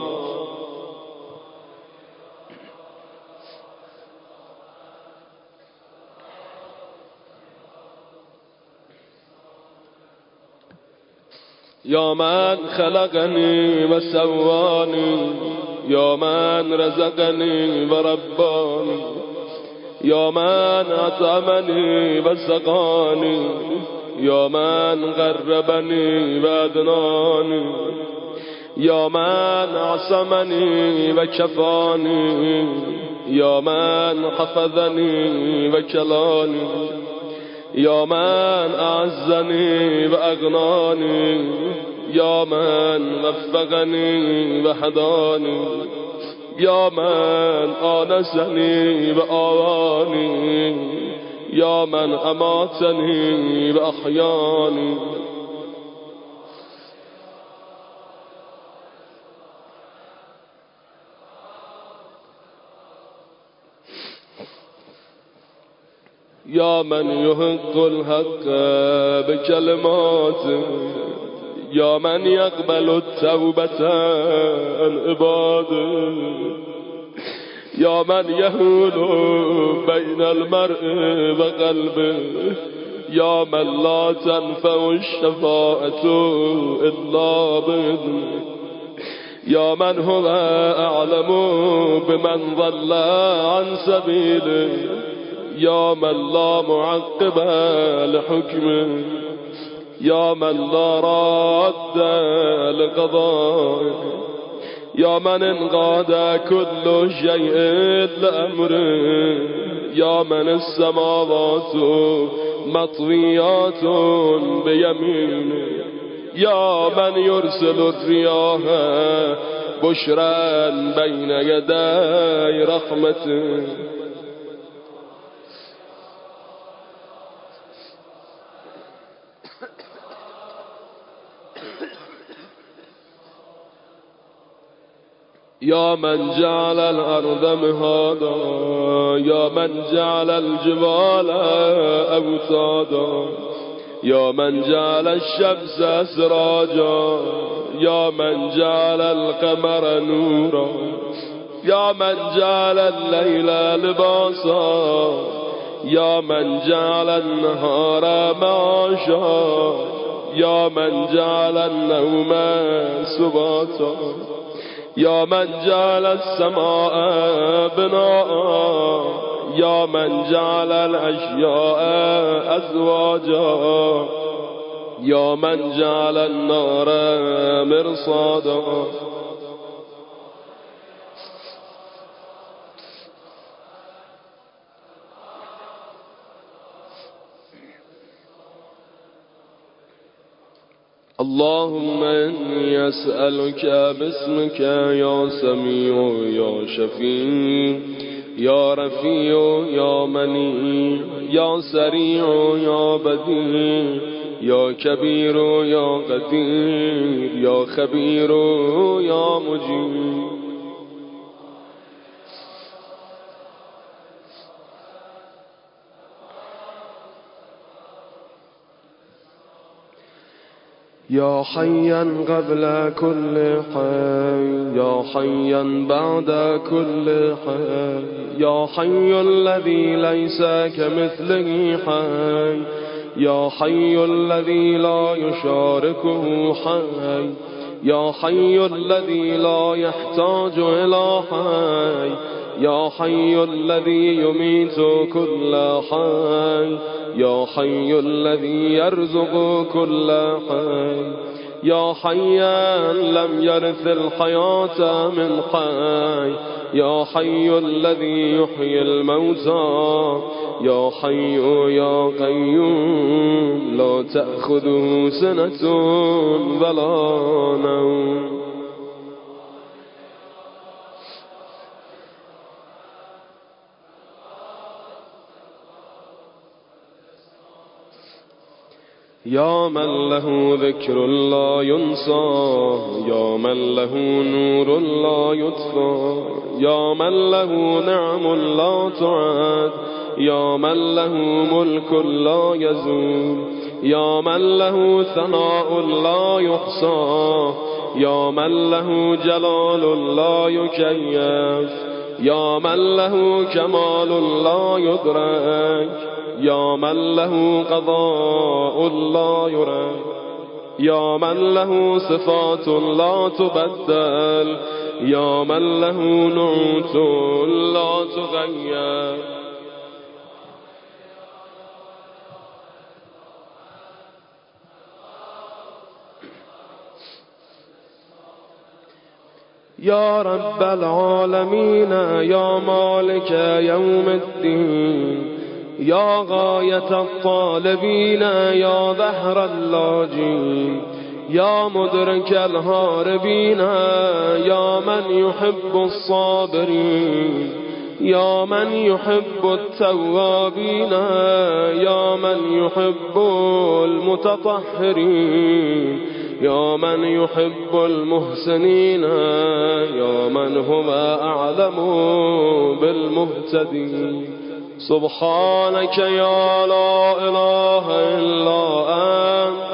يا من خلقني وسواني يا من رزقني ورباني يا من أطعمني وسقاني يا من غربني وأدناني يا من عصمني وكفاني يا من حفظني وكلاني يا من أعزني وأغناني يا من وفقني وهداني يا من آنسني وآواني يا من أماتني وأحياني يا من يحق الحق بكلماته يا من يقبل التوبة عن عباده يا من يهول بين المرء وقلبه يا من لا تنفع الشفاعة إلا بإذنه يا من هو أعلم بمن ضل عن سبيله يا من لا معقب لحكمه يا من لا راد لقضائه يا من انقاد كل شيء لأمره يا من السماوات مطويات بيمينه يا من يرسل الرياح بشرا بين يدي رحمته. يا من جعل الأرض مهادا يا من جعل الجبال أوتادا يا من جعل الشمس سراجا يا من جعل القمر نورا يا من جعل الليل لباسا يا من جعل النهار معاشا يا من جعل النوم سباتا يا من جعل السماء بناء يا من جعل الأشياء أزواجا يا من جعل النار مرصادا. اللهم إني أسألك باسمك يا سميع يا شفيع يا رفيع يا منيع يا سريع يا بديع يا كبير يا قدير يا خبير يا مجيب. يا حيا قبل كل حي يا حيا بعد كل حي يا حي الذي ليس كمثله حي يا حي الذي لا يشاركه حي يا حي الذي لا يحتاج إلى حي يا حي الذي يميت كل حي يا حي الذي يرزق كل حي يا حيا لم يرث الحياة من حي يا حي الذي يحيي الموتى يا حي يا قيوم لا تأخذه سنة ولا نوم. يا من له ذكر لا ينسى يا من له نور لا يطفى يا من له نعم لا تعد يا من له ملك لا يزول يا من له ثناء لا يحصى يا من له جلال لا يكيف يا من له كمال لا يدرك يا من له قضاء لا يرى يا من له صفات لا تبدل يا من له نعوت لا تغير. يا رب العالمين يا مالك يوم الدين يا غاية الطالبين يا ظهر اللاجين يا مدرك الهاربين يا من يحب الصابرين يا من يحب التوابين يا من يحب المتطهرين يا من يحب المحسنين يا من هو أعلم بالمهتدين. سبحانك يا لا إله إلا أنت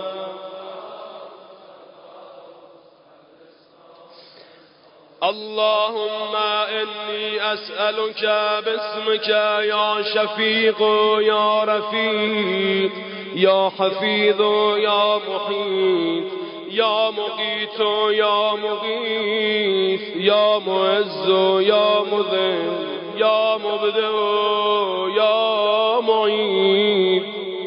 اللهم إني أسألك باسمك يا شفيق يا رفيق يا حفيظ يا محيط يا مقيت يا مغيث يا معز يا مذل يا مبدئ يا معيد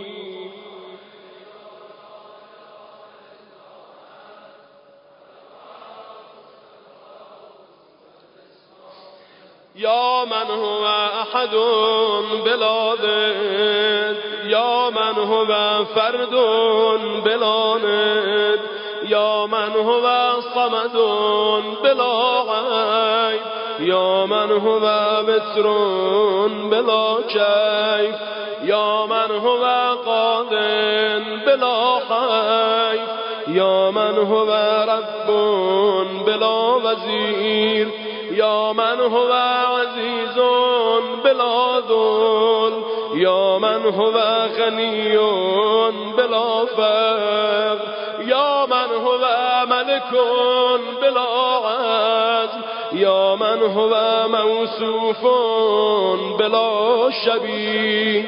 يا من هو أحد بلا ضد يا من هو فرد بلا ند یا من هو صمد بلا عیب یا من هو بتر بلا کیف یا من هو قاد بلا حیف یا من هو رب بلا وزیر یا من هو عزیز بلا ذل یا من هو غنی بلا فقر یا من هو ملک بلا عدل یا من هو موصوف بلا شبیه.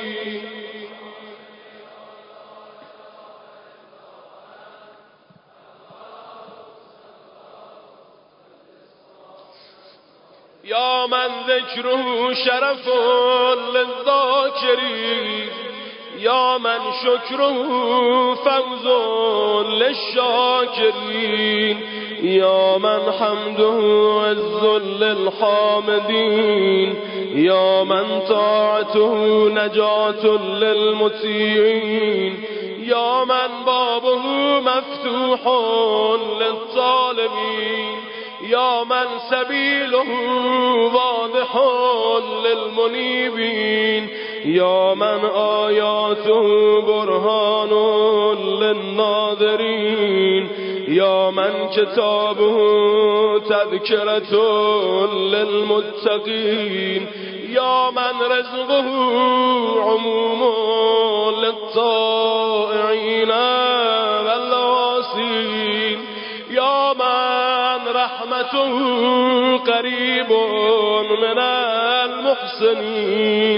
یا من ذکره شرف للذاکرین یا من شکره فوز للشاکرین یا من حمده عز للحامدین یا من طاعته نجات للمطیعین یا من بابه مفتوح للطالبین یا من سبیله واضح للمنیبین یا من آیاته برهان للناظرین یا من کتابه تذکرة للمتقین یا من رزقه عموم للطائعین والعاصین یا من رحمته قریب من المحسنین.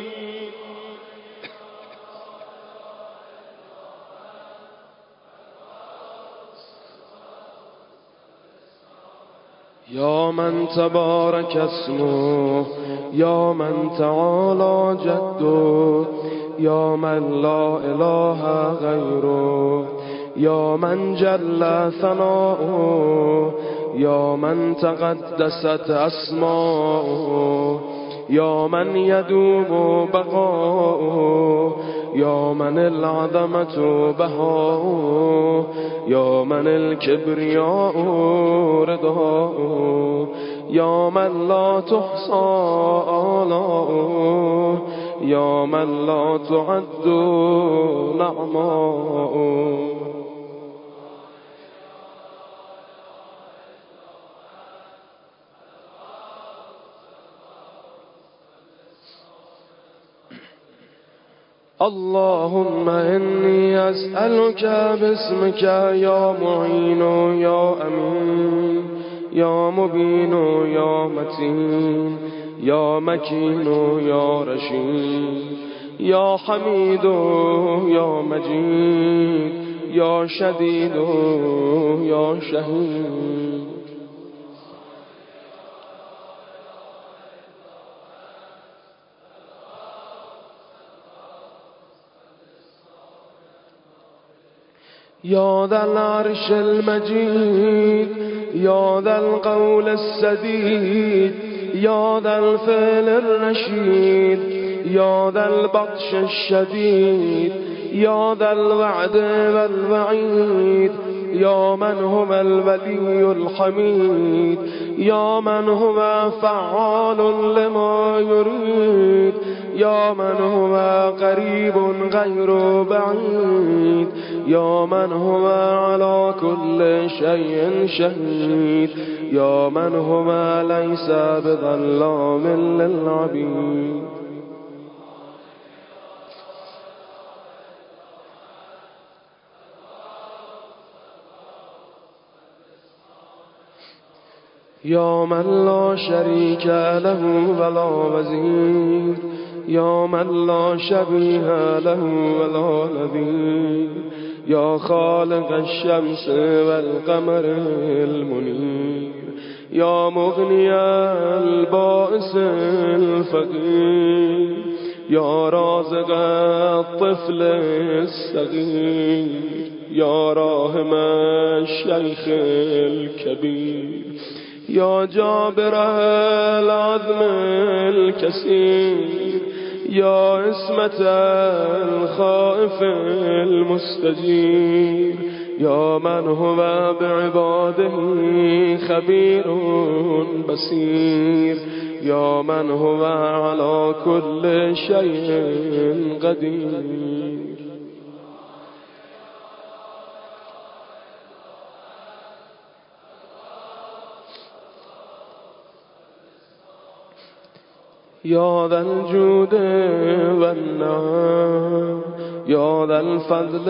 یا من تبارک اسمه یا من تعالی جده یا من لا اله غیره یا من جل ثناؤه یا من تقدست اسماؤه یا من یدوم بقاؤه یا من العظمة بهاؤه یا من الكبریاء رداؤه یا من لا تحصى آلاؤه یا من لا تعد نعماؤه. اللهم إني أسألك باسمك يا معين يا أمين يا مبين يا متين يا مكين يا رشيد يا حميد يا مجيد يا شديد يا شهيد. يا ذا العرش المجيد يا ذا القول السديد يا ذا الفعل الرشيد يا ذا البطش الشديد يا ذا الوعد والوعيد يا من هو الولي الحميد يا من هو فعال لما يريد يا من هو قريب غير بعيد يا من هو على كل شيء شهيد يا من هو ليس بظلام للعبيد. يا من لا شريك له ولا وزير يا من لا شبيه له ولا نظير يا خالق الشمس والقمر المنير يا مغني البائس الفقير يا رازق الطفل الصغير يا راحم الشيخ الكبير يا جابر العظم الكسير يا اسمة الخائف المستجير يا من هو بعباده خبير بصير يا من هو على كل شيء قدير. يا ذا الجود والنعم يا ذا الفضل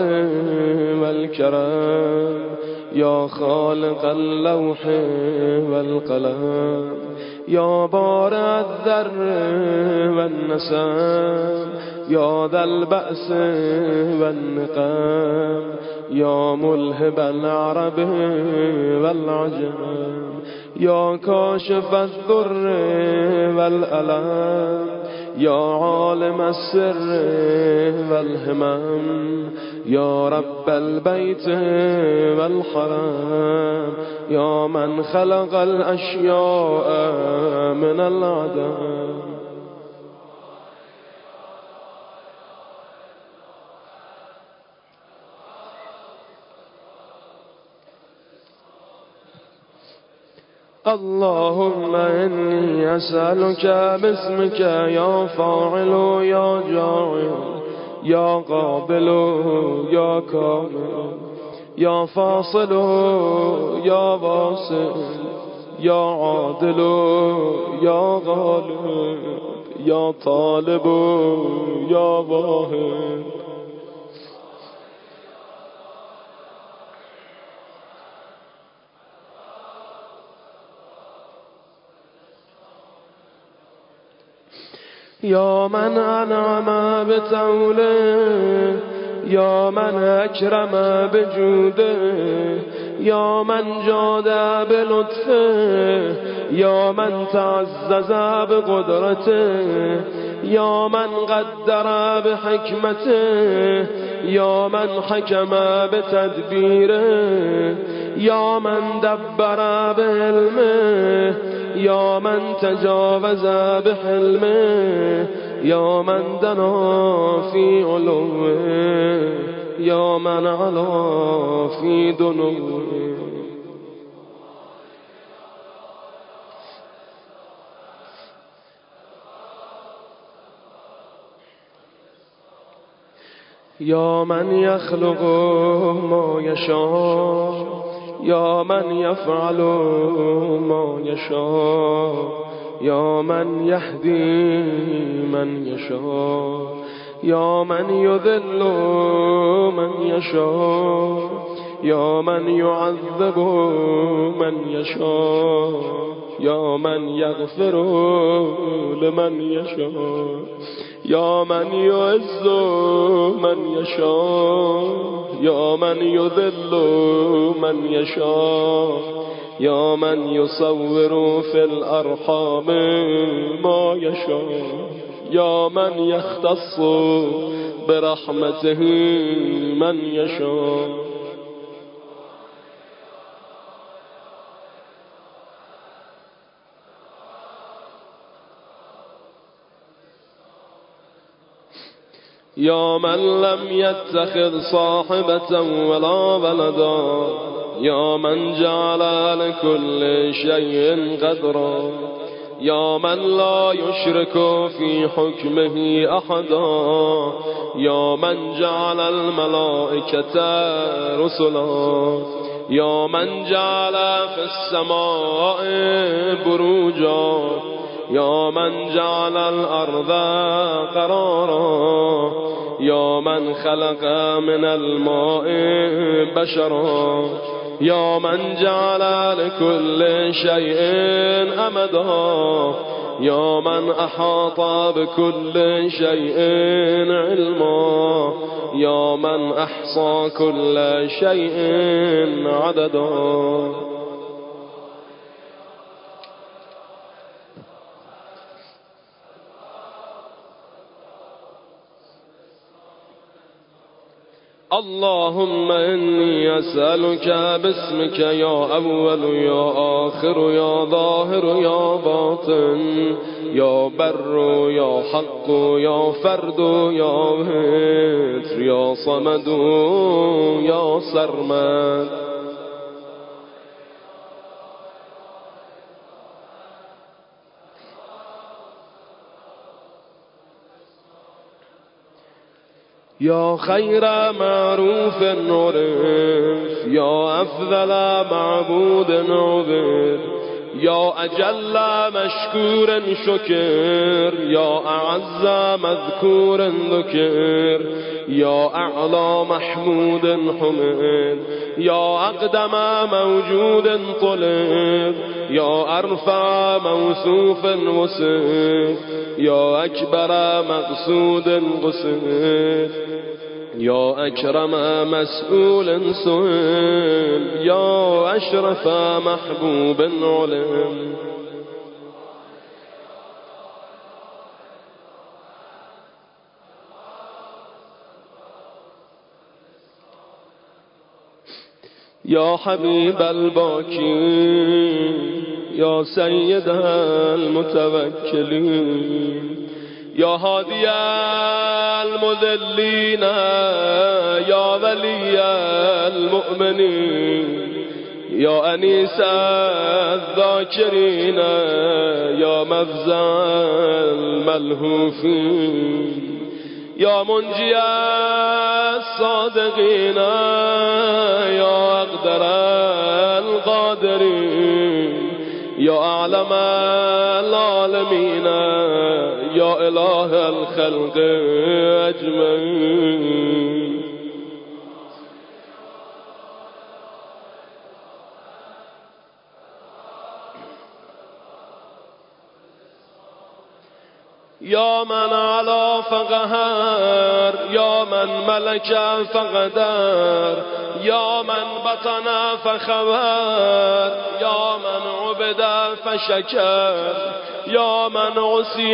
والكرم يا خالق اللوح والقلم يا بارع الذر والنسم يا ذا البأس والنقم يا ملهب العرب والعجم يا كاشف الضر والألم يا عالم السر والهمم يا رب البيت والحرم يا من خلق الأشياء من العدم. اللهم إني أسألك باسمك يا فاعل يا جاعل يا قابل يا كامل يا فاصل يا واصل يا عادل يا غالب يا طالب يا واهب يا من أنعم بتوله يا من أكرم بجوده يا من جاد بلطفه يا من تعزز بقدرته يا من قدر بحكمته يا من حكم بتدبيره يا من دبر بعلمه يا من تجاوز بحلمه يا من دنا في علوه يا من علا في دنوه يا من يخلق ما يشاء يا من يفعل ما يشاء يا من يهدي من يشاء يا من يذل من يشاء يا من يعذب من يشاء يا من يغفر لمن يشاء يا من يعز من يشاء يا من يذل من يشاء يا من يصور في الأرحام ما يشاء يا من يختص برحمته من يشاء. يا من لم يتخذ صاحبة ولا ولدا يا من جعل لكل شيء قدرا يا من لا يشرك في حكمه أحدا يا من جعل الملائكة رسلا يا من جعل في السماء بروجا يا من جعل الأرض قرارا يا من خلق من الماء بشرا يا من جعل لكل شيء أمدا يا من أحاط بكل شيء علما يا من أحصى كل شيء عددا. اللهم إني أسألك باسمك يا أول يا آخر يا ظاهر يا باطن يا بر يا حق يا فرد يا وتر يا یا صمد یا سرمد. یا خیر معروف عرف یا افضل معبود عبد یا اجل مشکور شکر یا اعز مذکور ذکر یا اعلی محمود حمد یا اقدم موجود طلب یا ارفع موصوف وصف یا اکبر مقصود قصد یا اکرم مسئول سئل یا اشرف محبوب علم. یا حبیب الباکی یا سید المتوکلین یا هادی المذلین یا ولی المؤمنین یا انیس الذاکرین یا مفزع الملهوفین یا منجی الصادقین یا اقدر القادرین یا اعلم العالمین یا اله الخلق اجمعین. یا من علا فقهر یا من ملک فقدر یا من بطن فخبر یا من عبد فشکر یا من عصی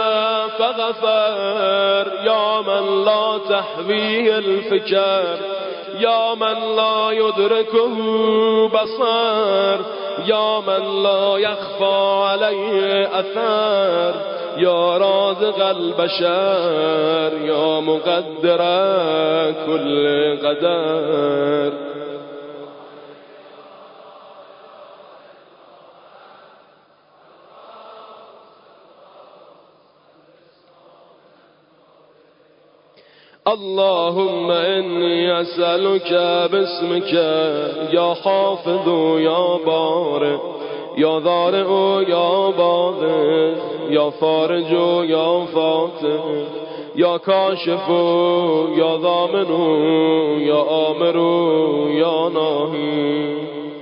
فغفر یا من لا تحویه الفکر یا من لا یدرکه بصر یا من لا یخفى علیه اثر یا رازق البشر یا مقدر کل قدر. اللهم انی اسألك باسمك یا حافظ یا بارئ یا ضارع یا باغ یا فارج یا فاتح یا کاشف یا ضامن یا آمر یا ناهی.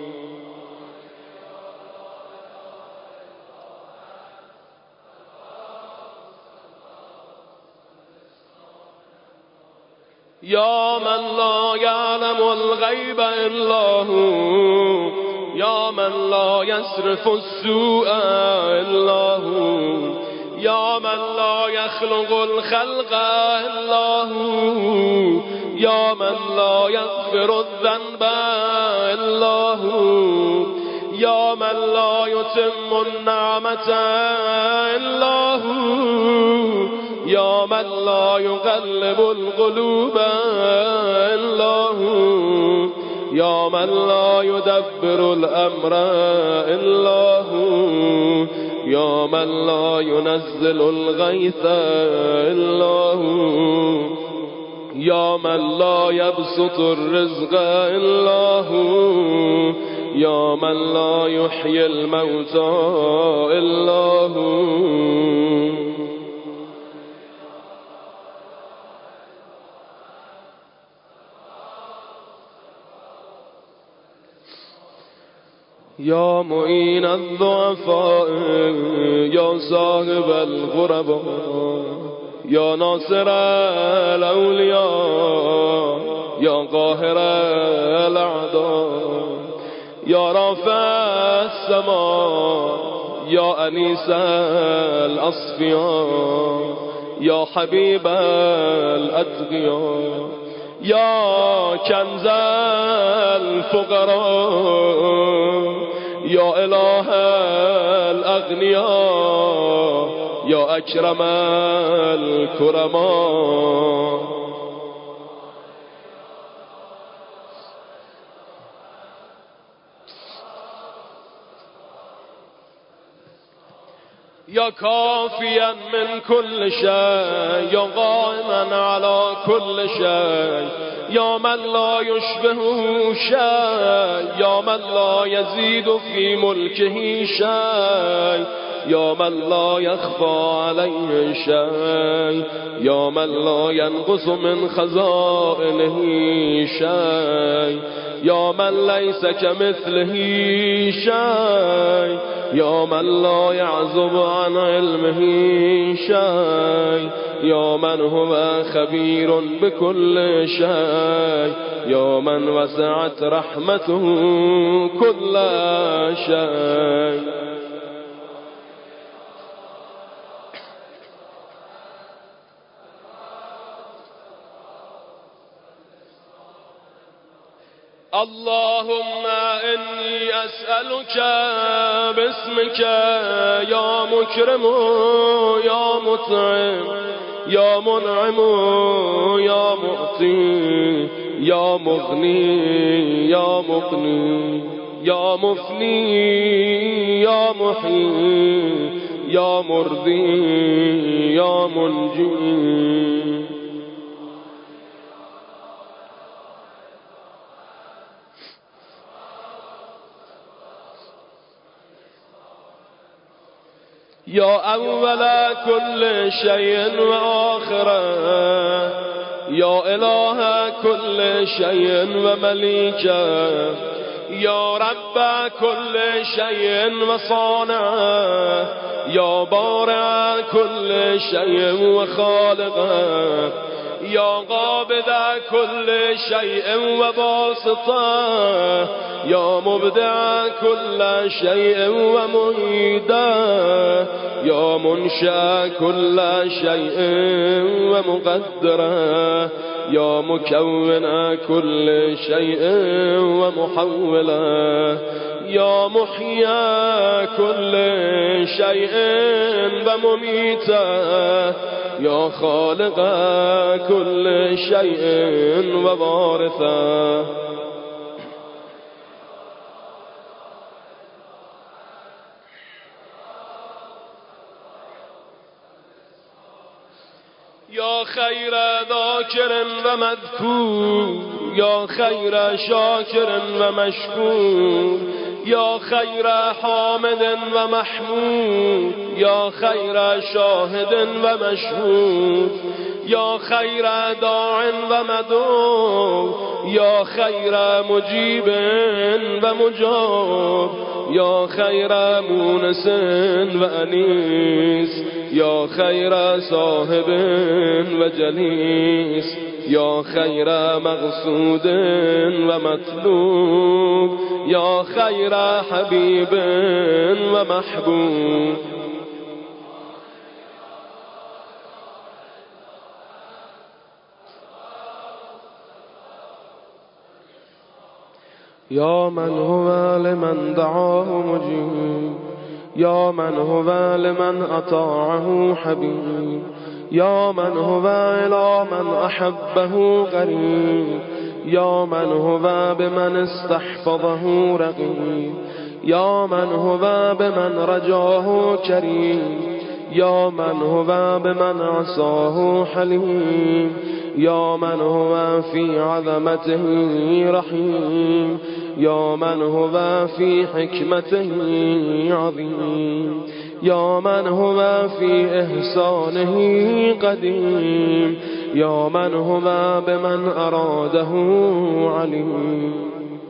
یا من لا یعلم الغیب الا هو یا من لا یصرف السوء الا هو یا من لا یخلق الخلق الا هو یا من لا یغفر الذنب الا هو یا من لا یتم النعمة الا هو یا من لا یقلب القلوب الا هو یا من لا یدبر الامر الا هو یا من لا ينزل الغیث الا هو یا من لا یبسط الرزق الا هو یا من لا یحیی الموتى الا هو. یا معین الضعفاء یا صاحب الغرباء یا ناصر الاولیاء یا قاهر الاعداء یا رافع السماء یا انیس الاصفیاء یا حبیب الاتقیاء یا کنز الفقراء یا اله الاغنیاء یا اکرم الکرما. يا كافيا من كل شيء يا قائما على كل شيء يا من لا يشبهه شيء يا من لا يزيد في ملكه شيء يا من لا يخفى عليه شيء يا من لا ينقص من خزائنه شيء يا من ليس كمثله شيء يا من لا يعزب عن علمه شيء يا من هو خبير بكل شيء يا من وسعت رحمته كل شيء. اللهم إني أسألك باسمك يا مكرم يا مطعم يا منعم يا معطي يا مغني يا مقني يا مفني يا محيي يا مرضي يا منجي يا أول كل شيء وآخره يا إله كل شيء ومليكه يا رب كل شيء وصانعه يا بارع كل شيء وخالقه يا قابض كل شيء وباسطه يا مبدع كل شيء ومعيده يا منشأ كل شيء ومقدره يا مكون كل شيء ومحوله يا محيي كل شيء ومميته يا خالق كل شيء ووارثه يا خير ذاكر ومذكور يا خير شاكر ومشكور يا خير حامد ومحمود يا خير شاهد ومشهود يا خير داع ومدعو يا خير مجيب ومجاب يا خير مونس وأنيس يا خير صاحب وجليس يا خير مقصود ومطلوب يا خير حبيب ومحبوب يا من هو لمن دعاه مجيب يا من هو لمن أطاعه حبيب يا من هو إلى من أحبه قريب يا من هو بمن استحفظه رقيب يا من هو بمن رجاه كريم يا من هو بمن عصاه حليم يا من هو في عظمته رحيم يا من هو في حكمته عظيم يا من هو في إحسانه قديم يا من هو بمن أراده عليم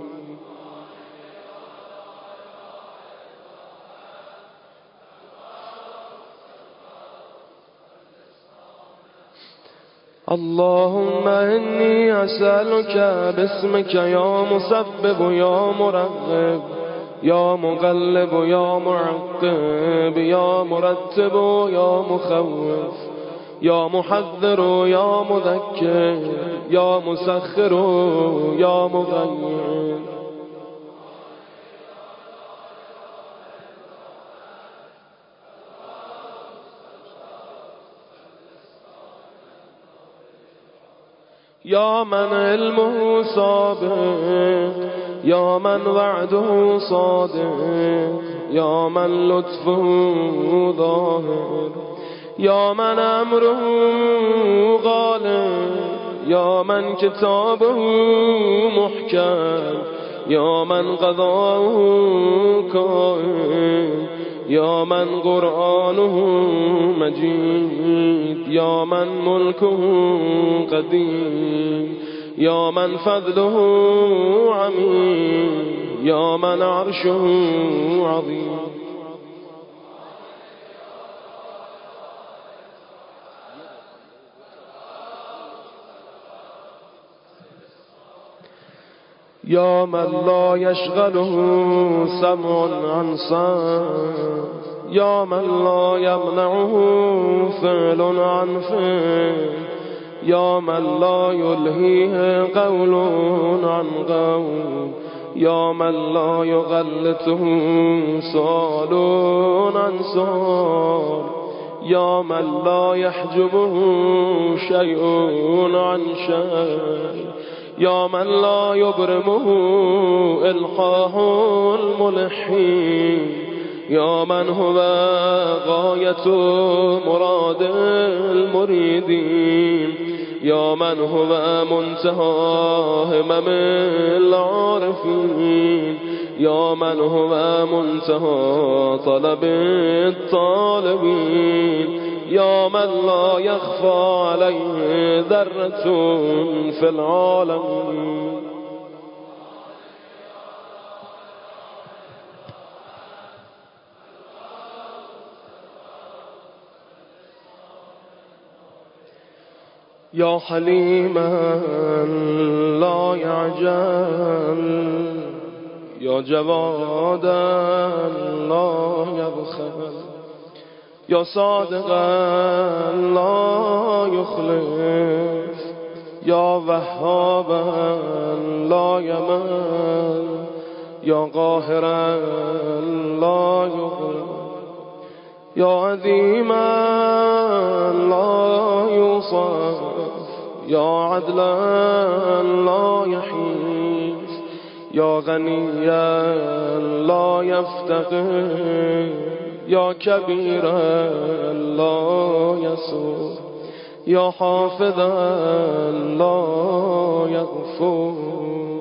اللهم إني أسألك باسمك يا مسبب يا مرغب يا مقلب يا معقب يا مرتب يا مخوف يا محذر يا مذكر يا مسخر يا مغير يا من علمه سابق یا من وعده صادق، یا من لطفه ظاهر، یا من امره غالب، یا من کتابه محکم، یا من قضاءه کائن، یا من قرآنه مجید، یا من ملکه قدیم، یا من فضله عمیم، یا من عرشه عظیم. یا من لا یشغله سمع عن سمع، یا من لا یمنعه فعل عن فعل، یا من لا یلهیه قول عن قول، یا من لا یغلطه سؤال عن سؤال، یا من لا یحجبه شیء عن شیء، یا من لا یبرمه الحاح الملحین، یا من هو غایت مراد المریدین، یا من هو منتهى همم العارفین، یا من هو منتهى طلب الطالبین، یا من لا یخفى علیه ذرة فی العالمین. یا حلیما لا یعجل، یا جوادا لا یبخل، یا صادقا لا یخلف، یا وهابا لا یمل، یا قاهرا لا یغلب، یا عظیما لا یوصف، یا عدلا لا یحیف، یا غنیا لا یفتقر، یا کبیرا لا یسور، یا حافظا لا یغفور.